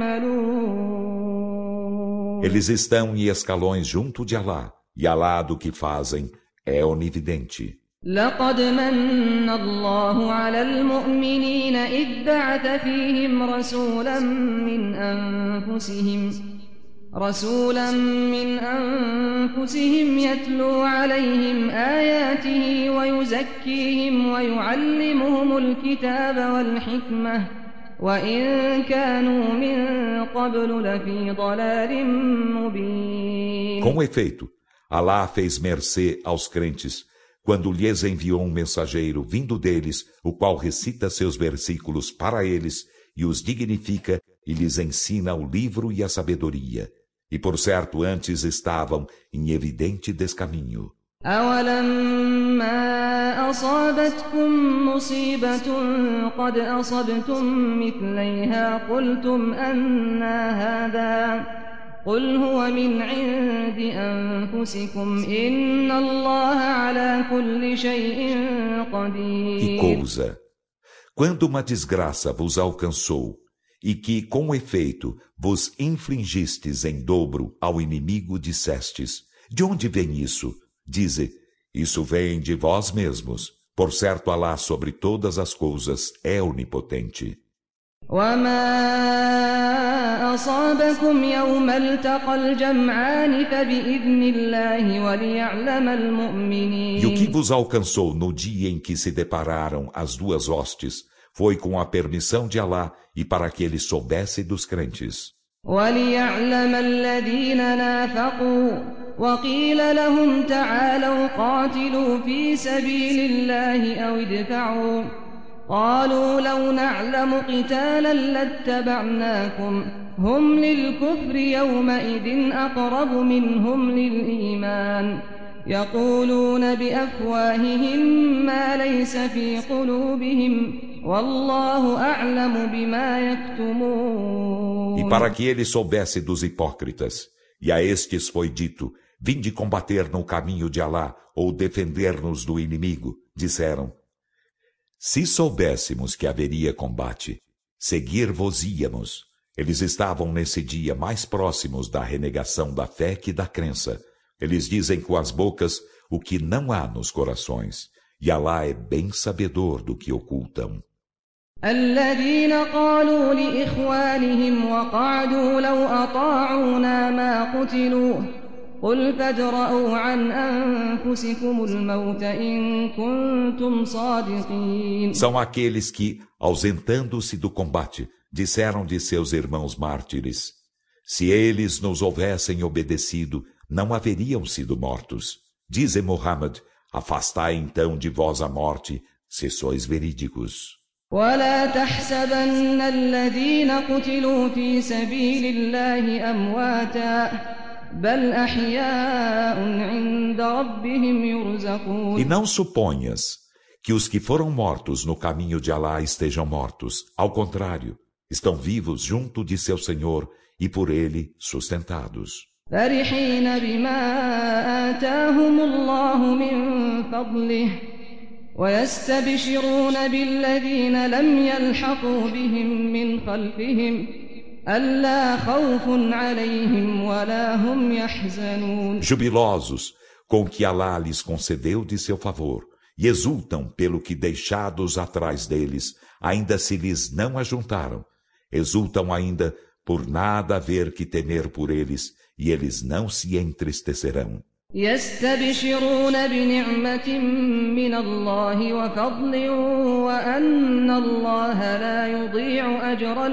يَعْمَلُونَ. Eles estão em escalões junto de Alá, e Alá do que fazem é onividente. لقد من الله على المؤمنين إذ بعث فيهم رسولا من أنفسهم يتلو عليهم آياته ويزكيهم ويعلمهم الكتاب والحكمة وإن كانوا من قبل لفي ضلال مبين. Com efeito, Alá fez mercê aos crentes quando lhes enviou um mensageiro vindo deles, o qual recita seus versículos para eles e os dignifica e lhes ensina o livro e a sabedoria. E por certo antes estavam em evidente descaminho. أَوَلَمَّا أَصَابَتْكُم مُّصِيبَةٌ قَدْ أَصَبْتُم مِّثْلَيْهَا قُلْتُمْ أَنَّىٰ هَٰذَا قُلْ هُوَ مِنْ عِندِ أَنفُسِكُمْ إِنَّ اللَّهَ عَلَىٰ كُلِّ شَيْءٍ قَدِيرٌ. Que coisa! Quando uma desgraça vos alcançou, e que, com efeito, vos infligistes em dobro ao inimigo, dissestes: de onde vem isso? Dize: isso vem de vós mesmos. Por certo, Alá sobre todas as coisas é onipotente. وَمَا أصابكم يوم التقى الجمعان فبإذن الله وليعلم المؤمنين. E o que vos alcançou no dia em que se depararam as duas hostes foi com a permissão de Alá e para que ele soubesse dos crentes. وليعلم الذين نافقوا وقيل لهم تعالوا قاتلوا في سبيل الله أو ادفعوا قالوا لو نعلم قتالا لاتبعناكم هم للكفر يومئذ أقرب منهم للإيمان يقولون بأفواههم ما ليس في قلوبهم والله أعلم بما يكتمون. E para que ele soubesse dos hipócritas, e a estes foi dito, vinde combater no caminho de Alá ou defender-nos do inimigo, disseram, se soubéssemos que haveria combate, seguir-vos-íamos. Eles estavam nesse dia mais próximos da renegação da fé que da crença. Eles dizem com as bocas o que não há nos corações, e Alá é bem sabedor do que ocultam. الذين قالوا لإخوانهم وقعدوا لو أطاعونا ما قتلوا قل فادرءوا عن أنفسكم الموت إن كنتم صادقين. São aqueles que, ausentando-se do combate, disseram de seus irmãos mártires, se eles nos houvessem obedecido, não haveriam sido mortos. Dize Muhammad, afastai então de vós a morte, se sois verídicos. ولا تحسبن الذين قتلوا في سبيل الله أمواتا بل أحياء عند ربهم يرزقون. E não suponhas que os que foram mortos no caminho de Alá estejam mortos. Ao contrário, estão vivos junto de seu Senhor e por ele sustentados. فرحين بما آتاهم الله من فضله ويستبشرون بالذين لم يلحقوا بهم من خلفهم ألا خوف عليهم ولا هم يحزنون. Jubilosos com o que Alá lhes concedeu de seu favor e exultam pelo que deixados atrás deles ainda se lhes não ajuntaram. Exultam ainda por nada haver que temer por eles e eles não se entristecerão. يستبشرون بنعمة من الله وفضل وأن الله لا يضيع أجر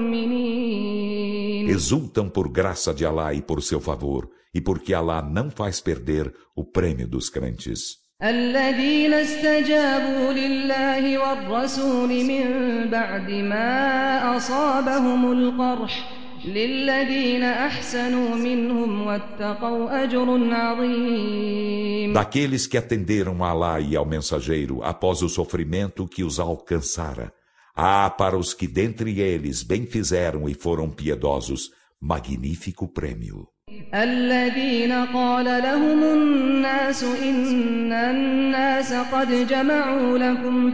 المؤمنين. Exultam por graça de Alá e por seu favor, e porque Alá não faz perder o prêmio dos crentes. الذين استجابوا لله والرسول من بعد ما أصابهم القرح للذين أحسنوا منهم واتقوا أجر عظيم. Daqueles que atenderam a Alá e ao mensageiro após o sofrimento que os alcançara, há para os que dentre eles bem fizeram e foram piedosos, magnífico prêmio. الذين قال لهم الناس إن الناس قد جمعوا لكم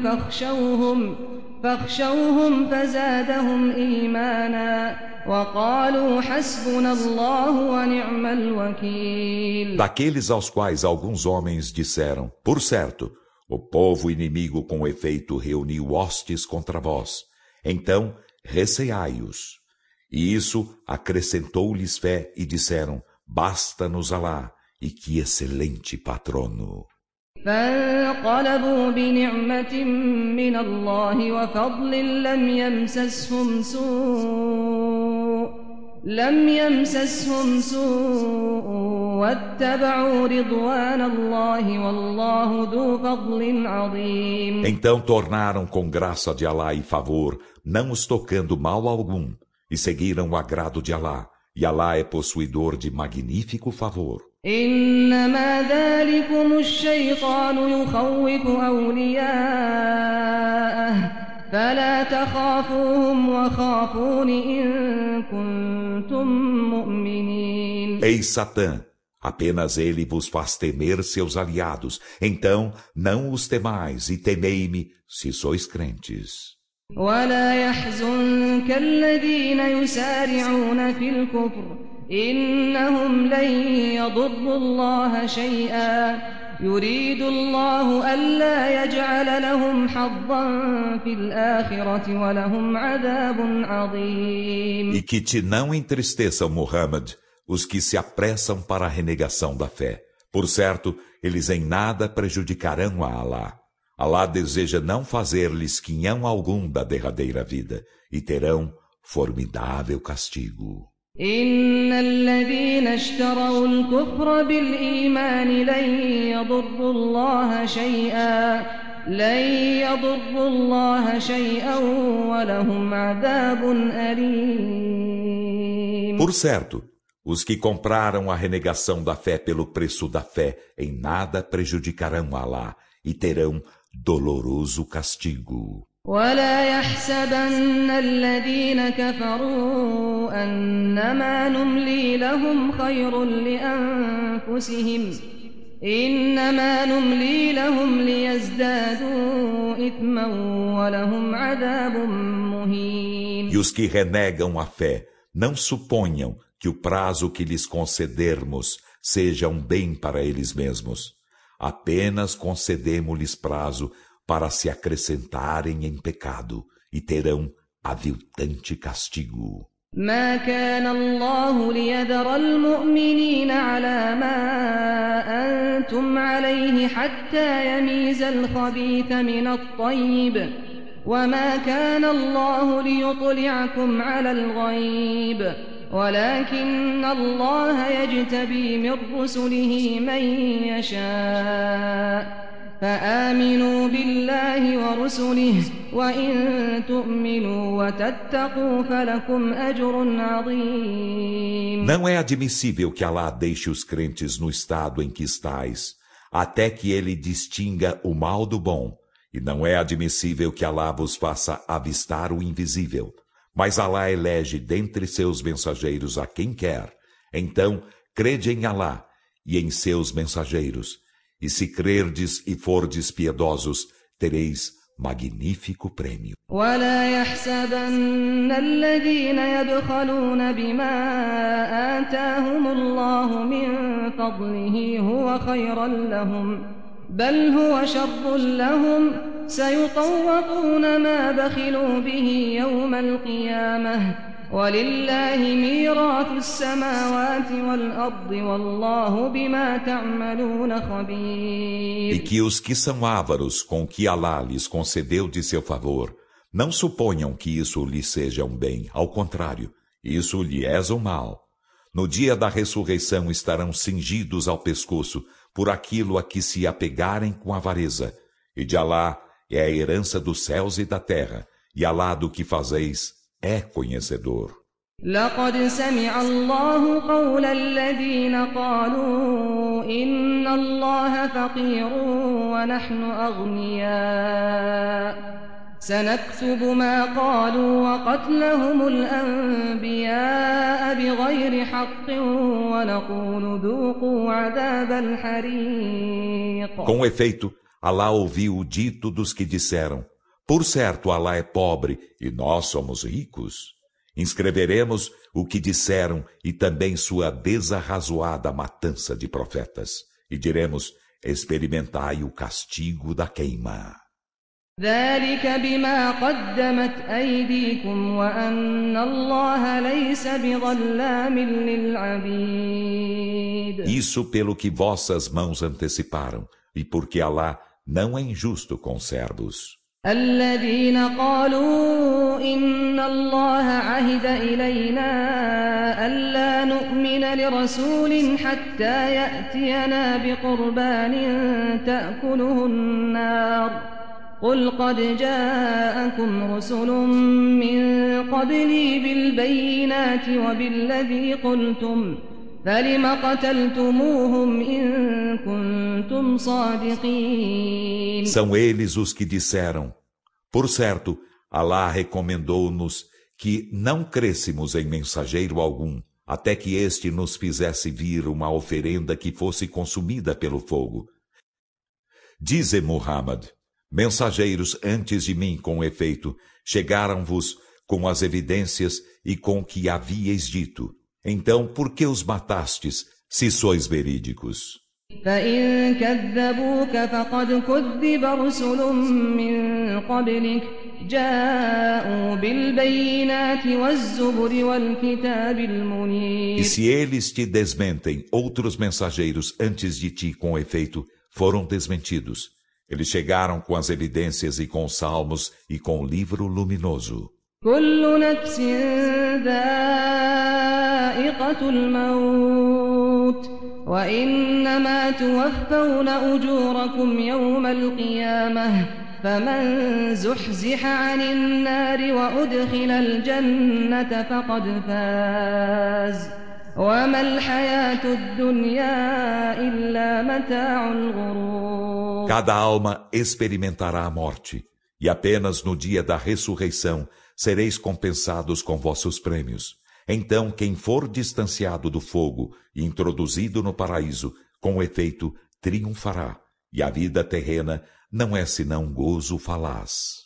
فاخشوهم فزادهم إيمانا وقالوا حسبنا الله ونعم الوكيل. Daqueles aos quais alguns homens disseram, por certo, o povo inimigo com efeito reuniu hostes contra vós, então receai-os. E isso acrescentou-lhes fé e disseram, basta-nos Alá, e que excelente patrono. فانقلبوا بنعمة من الله وفضل لم يمسسهم سوء واتبعوا رضوان الله والله ذو فضل عظيم. Então tornaram com graça de Alá e favor, não os tocando mal algum, e seguiram o agrado de Alá, e Alá é possuidor de magnífico favor. إنما ذلكم الشيطان يخوف أولياءه فلا تخافوهم وخافون إن كنتم مؤمنين. Eis Satã, apenas ele vos faz temer seus aliados, então não os temais e temei-me se sois crentes. ولا يحزنك الذين يسارعون في الكفر إنهم لن يضروا الله شيئا يريد الله ألا يجعل لهم حظا في الآخرة ولهم عذاب عظيم. E que te não entristeçam, Muhammad, os que se apressam para a renegação da fé. Por certo, eles em nada prejudicarão a Alá. Alá deseja não fazer-lhes quinhão algum da derradeira vida, e terão formidável castigo. إن الذين اشتروا الكفر بالإيمان لن يضروا الله شيئا ولهم عذاب أليم. Por certo, os que compraram a renegação da fé pelo preço da fé em nada prejudicarão Alá e terão doloroso castigo. ولا يحسبن الذين كفروا أنما نملي لهم خير لأنفسهم إنما نملي لهم ليزدادوا إثما ولهم عذاب مهين. E os que renegam a fé não suponham que o prazo que lhes concedermos seja um bem para eles mesmos. Apenas concedemos-lhes prazo para se acrescentarem em pecado e terão aviltante castigo. ما كان الله ليذر المؤمنين على ما أنتم عليه حتى يميز الخبيث من الطيب وما كان الله ليطلعكم على الغيب ولكن الله يجتبي من رسله من يشاء فآمنوا بالله ورسله وإن تؤمنوا وتتقوا فلكم أجر عظيم. Não é admissível que Alá deixe os crentes no estado em que estais, até que ele distinga o mal do bom, e não é admissível que Alá vos faça avistar o invisível. Mas Alá elege dentre seus mensageiros a quem quer. Então, crede em Alá e em seus mensageiros. E se crerdes e fordes piedosos, tereis magnífico prêmio. ولا يحسبن الذين يبخلون بما آتاهم الله من فضله هو خيرا لهم بل هو شر لهم سيطوقون ما بخلوا به يوم القيامة ولله ميراث السماوات والأرض والله بما تعملون خبير. E que os que são ávaros com o que Alá lhes concedeu de seu favor, não suponham que isso lhes seja um bem, ao contrário, isso lhe é um mal. No dia da ressurreição estarão cingidos ao pescoço por aquilo a que se apegarem com avareza, e de Alá é a herança dos céus e da terra, e Alá do que fazeis é conhecedor. لقد سمع الله قول الذين قالوا إن الله فقير ونحن أغنياء سنكتب ما قالوا وقتلهم الأنبياء بغير حق ونقول ذوقوا عذاب الحريق. Com efeito, Alá ouviu o dito dos que disseram: por certo, Alá é pobre e nós somos ricos. Inscreveremos o que disseram e também sua desarrazoada matança de profetas. E diremos: experimentai o castigo da queima. ذلك بما قدمت أيديكم وأن الله ليس بظلام للعبيد. Isso pelo que vossas mãos anteciparam, e porque Alá não é injusto com os servos. الذين قالوا إن الله عهد إلينا ألا نؤمن لرسول حتى يأتينا بقربان تأكله النار قل قد جاءكم رسل من قبلي بالبينات وبالذي قلتم فلم قتلتموهم إن كنتم صادقين. São eles os que disseram: por certo, Alá recomendou-nos que não crêssemos em mensageiro algum, até que este nos fizesse vir uma oferenda que fosse consumida pelo fogo. Dize, Muhammad: mensageiros antes de mim, com efeito, chegaram-vos com as evidências e com o que havíeis dito. Então, por que os matastes, se sois verídicos? فإن كذبوك فقد كذب رسل من قبلك جاءوا بالبينات والزبر والكتاب المنير. E se eles te desmentem, outros mensageiros antes de ti, com efeito, foram desmentidos. Eles chegaram com as evidências e com os salmos e com o livro luminoso. كل نفس ذائقة الموت وإنما توفون أجوركم يوم القيامة فمن زحزح عن النار وأدخل الجنة فقد فاز وما الحياة الدنيا إلا متاع الغرور. Cada alma experimentará a morte, e apenas no dia da ressurreição sereis compensados com vossos prêmios. Então, quem for distanciado do fogo e introduzido no paraíso, com efeito, triunfará. E a vida terrena não é senão gozo falaz.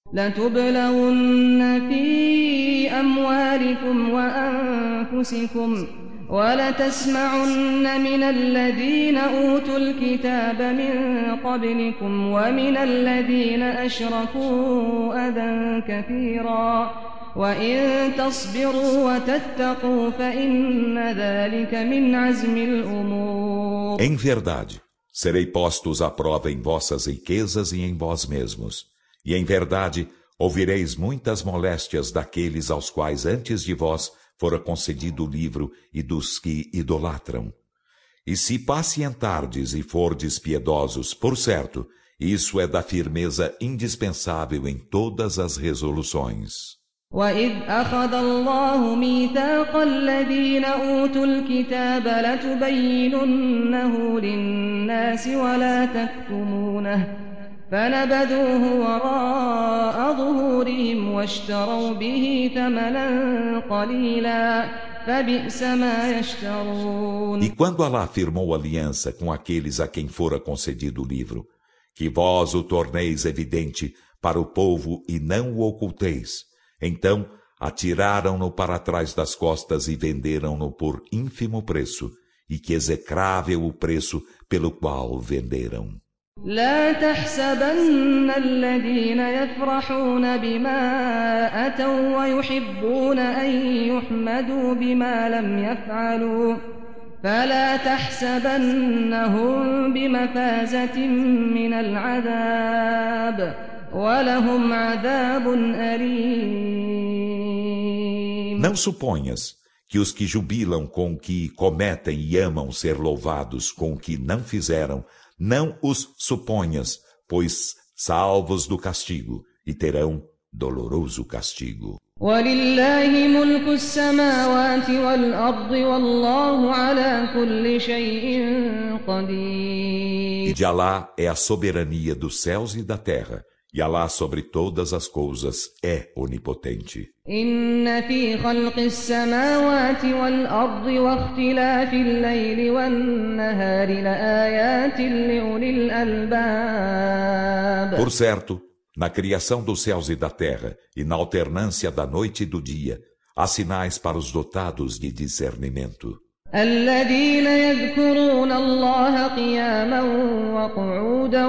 لتبلغن في أموالكم وأنفسكم ولتسمعن من الذين أوتوا الكتاب من قبلكم ومن الذين أشركوا أذى كثيرا وإن تصبروا وتتقوا فإن ذلك من عزم الأمور. Em verdade, serei postos à prova em vossas riquezas e em vós mesmos. E em verdade, ouvireis muitas moléstias daqueles aos quais antes de vós fora concedido o livro e dos que idolatram. E se pacientardes e fordes piedosos, por certo, isso é da firmeza indispensável em todas as resoluções. وَإِذْ أَخَذَ اللَّهُ مِيثَاقَ الَّذِينَ أُوتُوا الْكِتَابَ لَتُبَيِّنُنَّهُ لِلنَّاسِ وَلَا تَكْتُمُونَهُ فَنَبَذُوهُ وَرَاءَ ظُهُورِهِمْ وَاشْتَرَوْا بِهِ ثَمَنًا قَلِيلًا فَبِئْسَ مَا يَشْتَرُونَ. E quando Alá firmou aliança com aqueles a quem fora concedido o livro, que vós o torneis evidente para o povo e não o oculteis, então atiraram-no para trás das costas e venderam-no por ínfimo preço, e que execrável o preço pelo qual venderam. لا تحسبن الذين يفرحون بما أتوا ويحبون أن يحمدوا بما لم يفعلوا فلا تحسبنهم بمفازة من العذاب ولهم عذاب أليم. Não suponhas que os que jubilam com o que cometem e amam ser louvados com o que não fizeram, não os suponhas, pois salvos do castigo, e terão doloroso castigo. وَلِلَّهِ مُلْكُ السَّمَاوَاتِ وَالْأَرْضِ وَاللَّهُ عَلَى كُلِّ شَيْءٍ قَدِيرٌ. E de Alá é a soberania dos céus e da terra, e Alá sobre todas as coisas é onipotente. إِنَّ فِي خَلْقِ السَّمَاوَاتِ وَالْأَرْضِ وَاخْتِلَافِ اللَّيْلِ وَالنَّهَارِ لَآيَاتٍ لِأُولِي الْأَلْبَابِ. Por certo, na criação dos céus e da terra, e na alternância da noite e do dia, há sinais para os dotados de discernimento. الذين يذكرون الله قياما وقعودا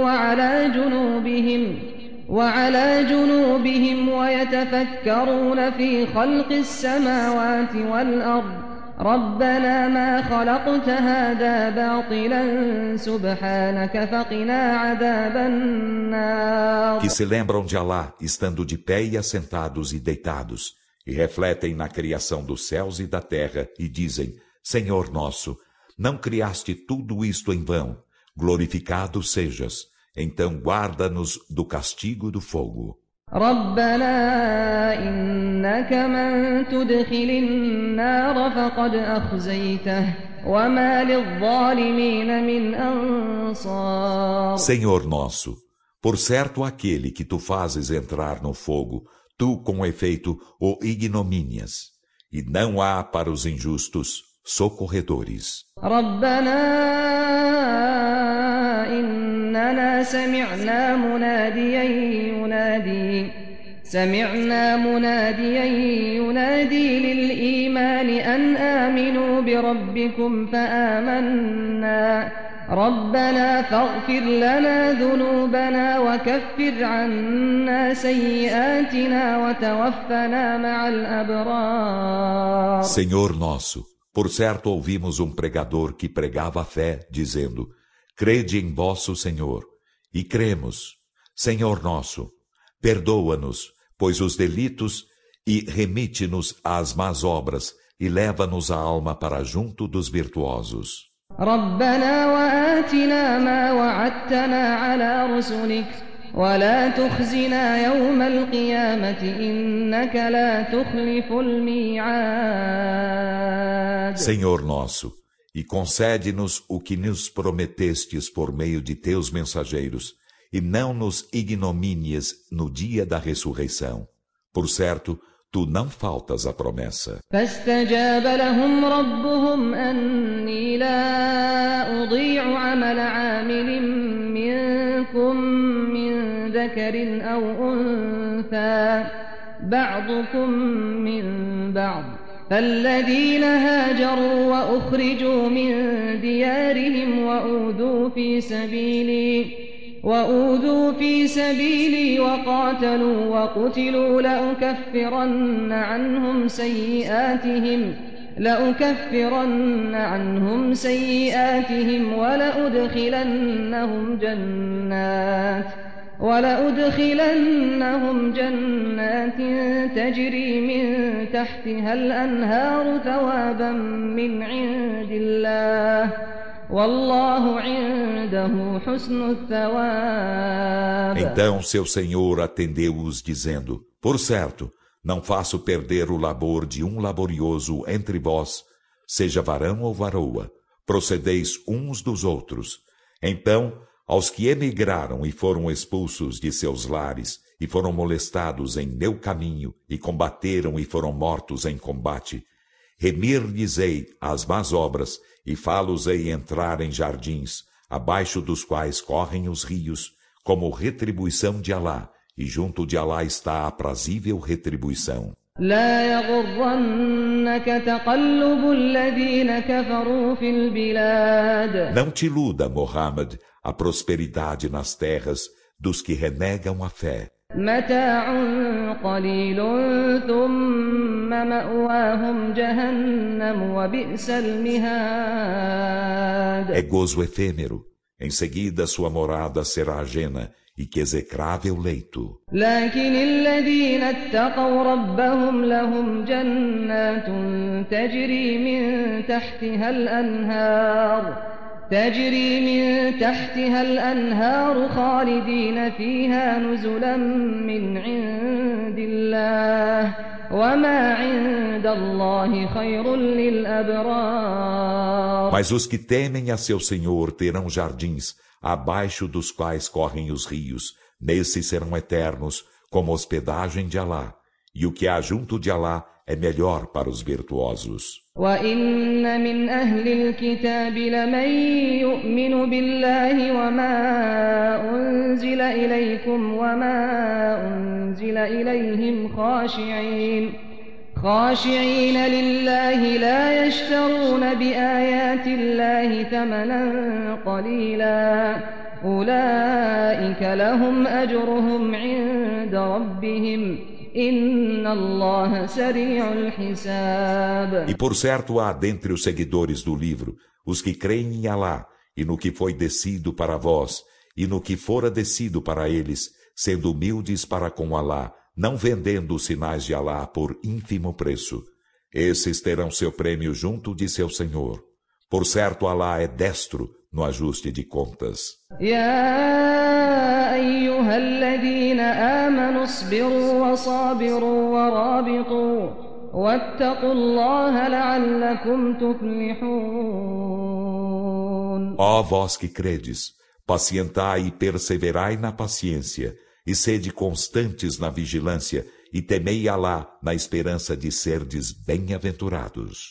وعلى جنوبهم ويتفكرون في خلق السماوات والأرض ربنا ما خلقت هذا باطلا سبحانك فقنا عذاب النار. Que se lembram de Alá, estando de pé e assentados e deitados, e refletem na criação dos céus e da terra, e dizem: Senhor nosso, não criaste tudo isto em vão, glorificado sejas, então guarda-nos do castigo do fogo. ربنا إنك من تدخل النار فقد أخزيته وما للظالمين من أنصار. Senhor nosso, por certo aquele que tu fazes entrar no fogo, tu com efeito o ignomínias, e não há para os injustos socorredores. ربنا إننا سمعنا مناديا ينادي للإيمان الإيمان أن آمنوا بربكم فآمنا ربنا فاغفر لنا ذنوبنا وكفر عنا سيئاتنا وتوفنا مع الأبرار. Senhor nosso, por certo ouvimos um pregador que pregava a fé, dizendo: Crede em vosso Senhor. E cremos. Senhor nosso, perdoa-nos, pois os delitos, e remite-nos às más obras, e leva-nos a alma para junto dos virtuosos. ربنا وآتنا ما وعدتنا على رسلك ولا تخزنا يوم القيامة إنك لا تخلف الميعاد. Senhor nosso, e concede-nos o que nos prometestes por meio de teus mensageiros, e não nos ignomínies no dia da ressurreição. Por certo, tu não faltas a promessa. فاستجاب لهم ربهم أني لا أضيع عمل عامل منكم من ذكر أو أنثى بعضكم من بعض فالذين هاجروا وأخرجوا من ديارهم وأوذوا في سبيلي وقاتلوا وقتلوا لأكفرن عنهم سيئاتهم ولأدخلنهم جنات تجري من تحتها الأنهار ثوابا من عند الله والله عنده حسن الثواب. Então seu Senhor atendeu-os dizendo: Por certo, não faço perder o labor de um laborioso entre vós, seja varão ou varoa, procedeis uns dos outros. Então, aos que emigraram e foram expulsos de seus lares, e foram molestados em meu caminho, e combateram e foram mortos em combate, remir-lhes-ei as más obras, e fá-los-ei entrar em jardins, abaixo dos quais correm os rios, como retribuição de Alá, e junto de Alá está a aprazível retribuição. لا يغرنك تقلب الذين كفروا في البلاد. Não te iluda, Muhammad, a prosperidade nas terras dos que renegam a fé. متاع قليل ثم مأواهم جهنم وبئس المهاد. É gozo efêmero. Em seguida sua morada será ajena, e que execrável leito. لكن الذين اتقوا ربهم لهم جنات تجري من تحتها الأنهار خالدين فيها نزلا من عند الله وما عند الله خير للأبرار. Mas os que temem a seu Senhor terão jardins, abaixo dos quais correm os rios, nesses serão eternos, como hospedagem de Alá, e o que há junto de Alá é melhor para os virtuosos. وَإِنَّ مِنْ أَهْلِ الْكِتَابِ لَمَنْ يُؤْمِنُ بِاللَّهِ وَمَا أُنْزِلَ إِلَيْكُمْ وَمَا أُنْزِلَ إِلَيْهِمْ خاشعين لله لا يشترون بآيات الله ثمنا قليلا أولئك لهم أجرهم عند ربهم إن الله سريع الحساب. E por certo há dentre os seguidores do livro os que creem em Alá e no que foi descido para vós e no que fora descido para eles, sendo humildes para com Alá, não vendendo os sinais de Alá por ínfimo preço. Esses terão seu prêmio junto de seu Senhor. Por certo, Alá é destro no ajuste de contas. يا أيها الذين آمنوا اصبروا وصابروا ورابطوا واتقوا الله لعلكم تفلحون. Ó vós que credes, pacientai e perseverai na paciência, e sede constantes na vigilância, e temei Alá na esperança de serdes bem-aventurados.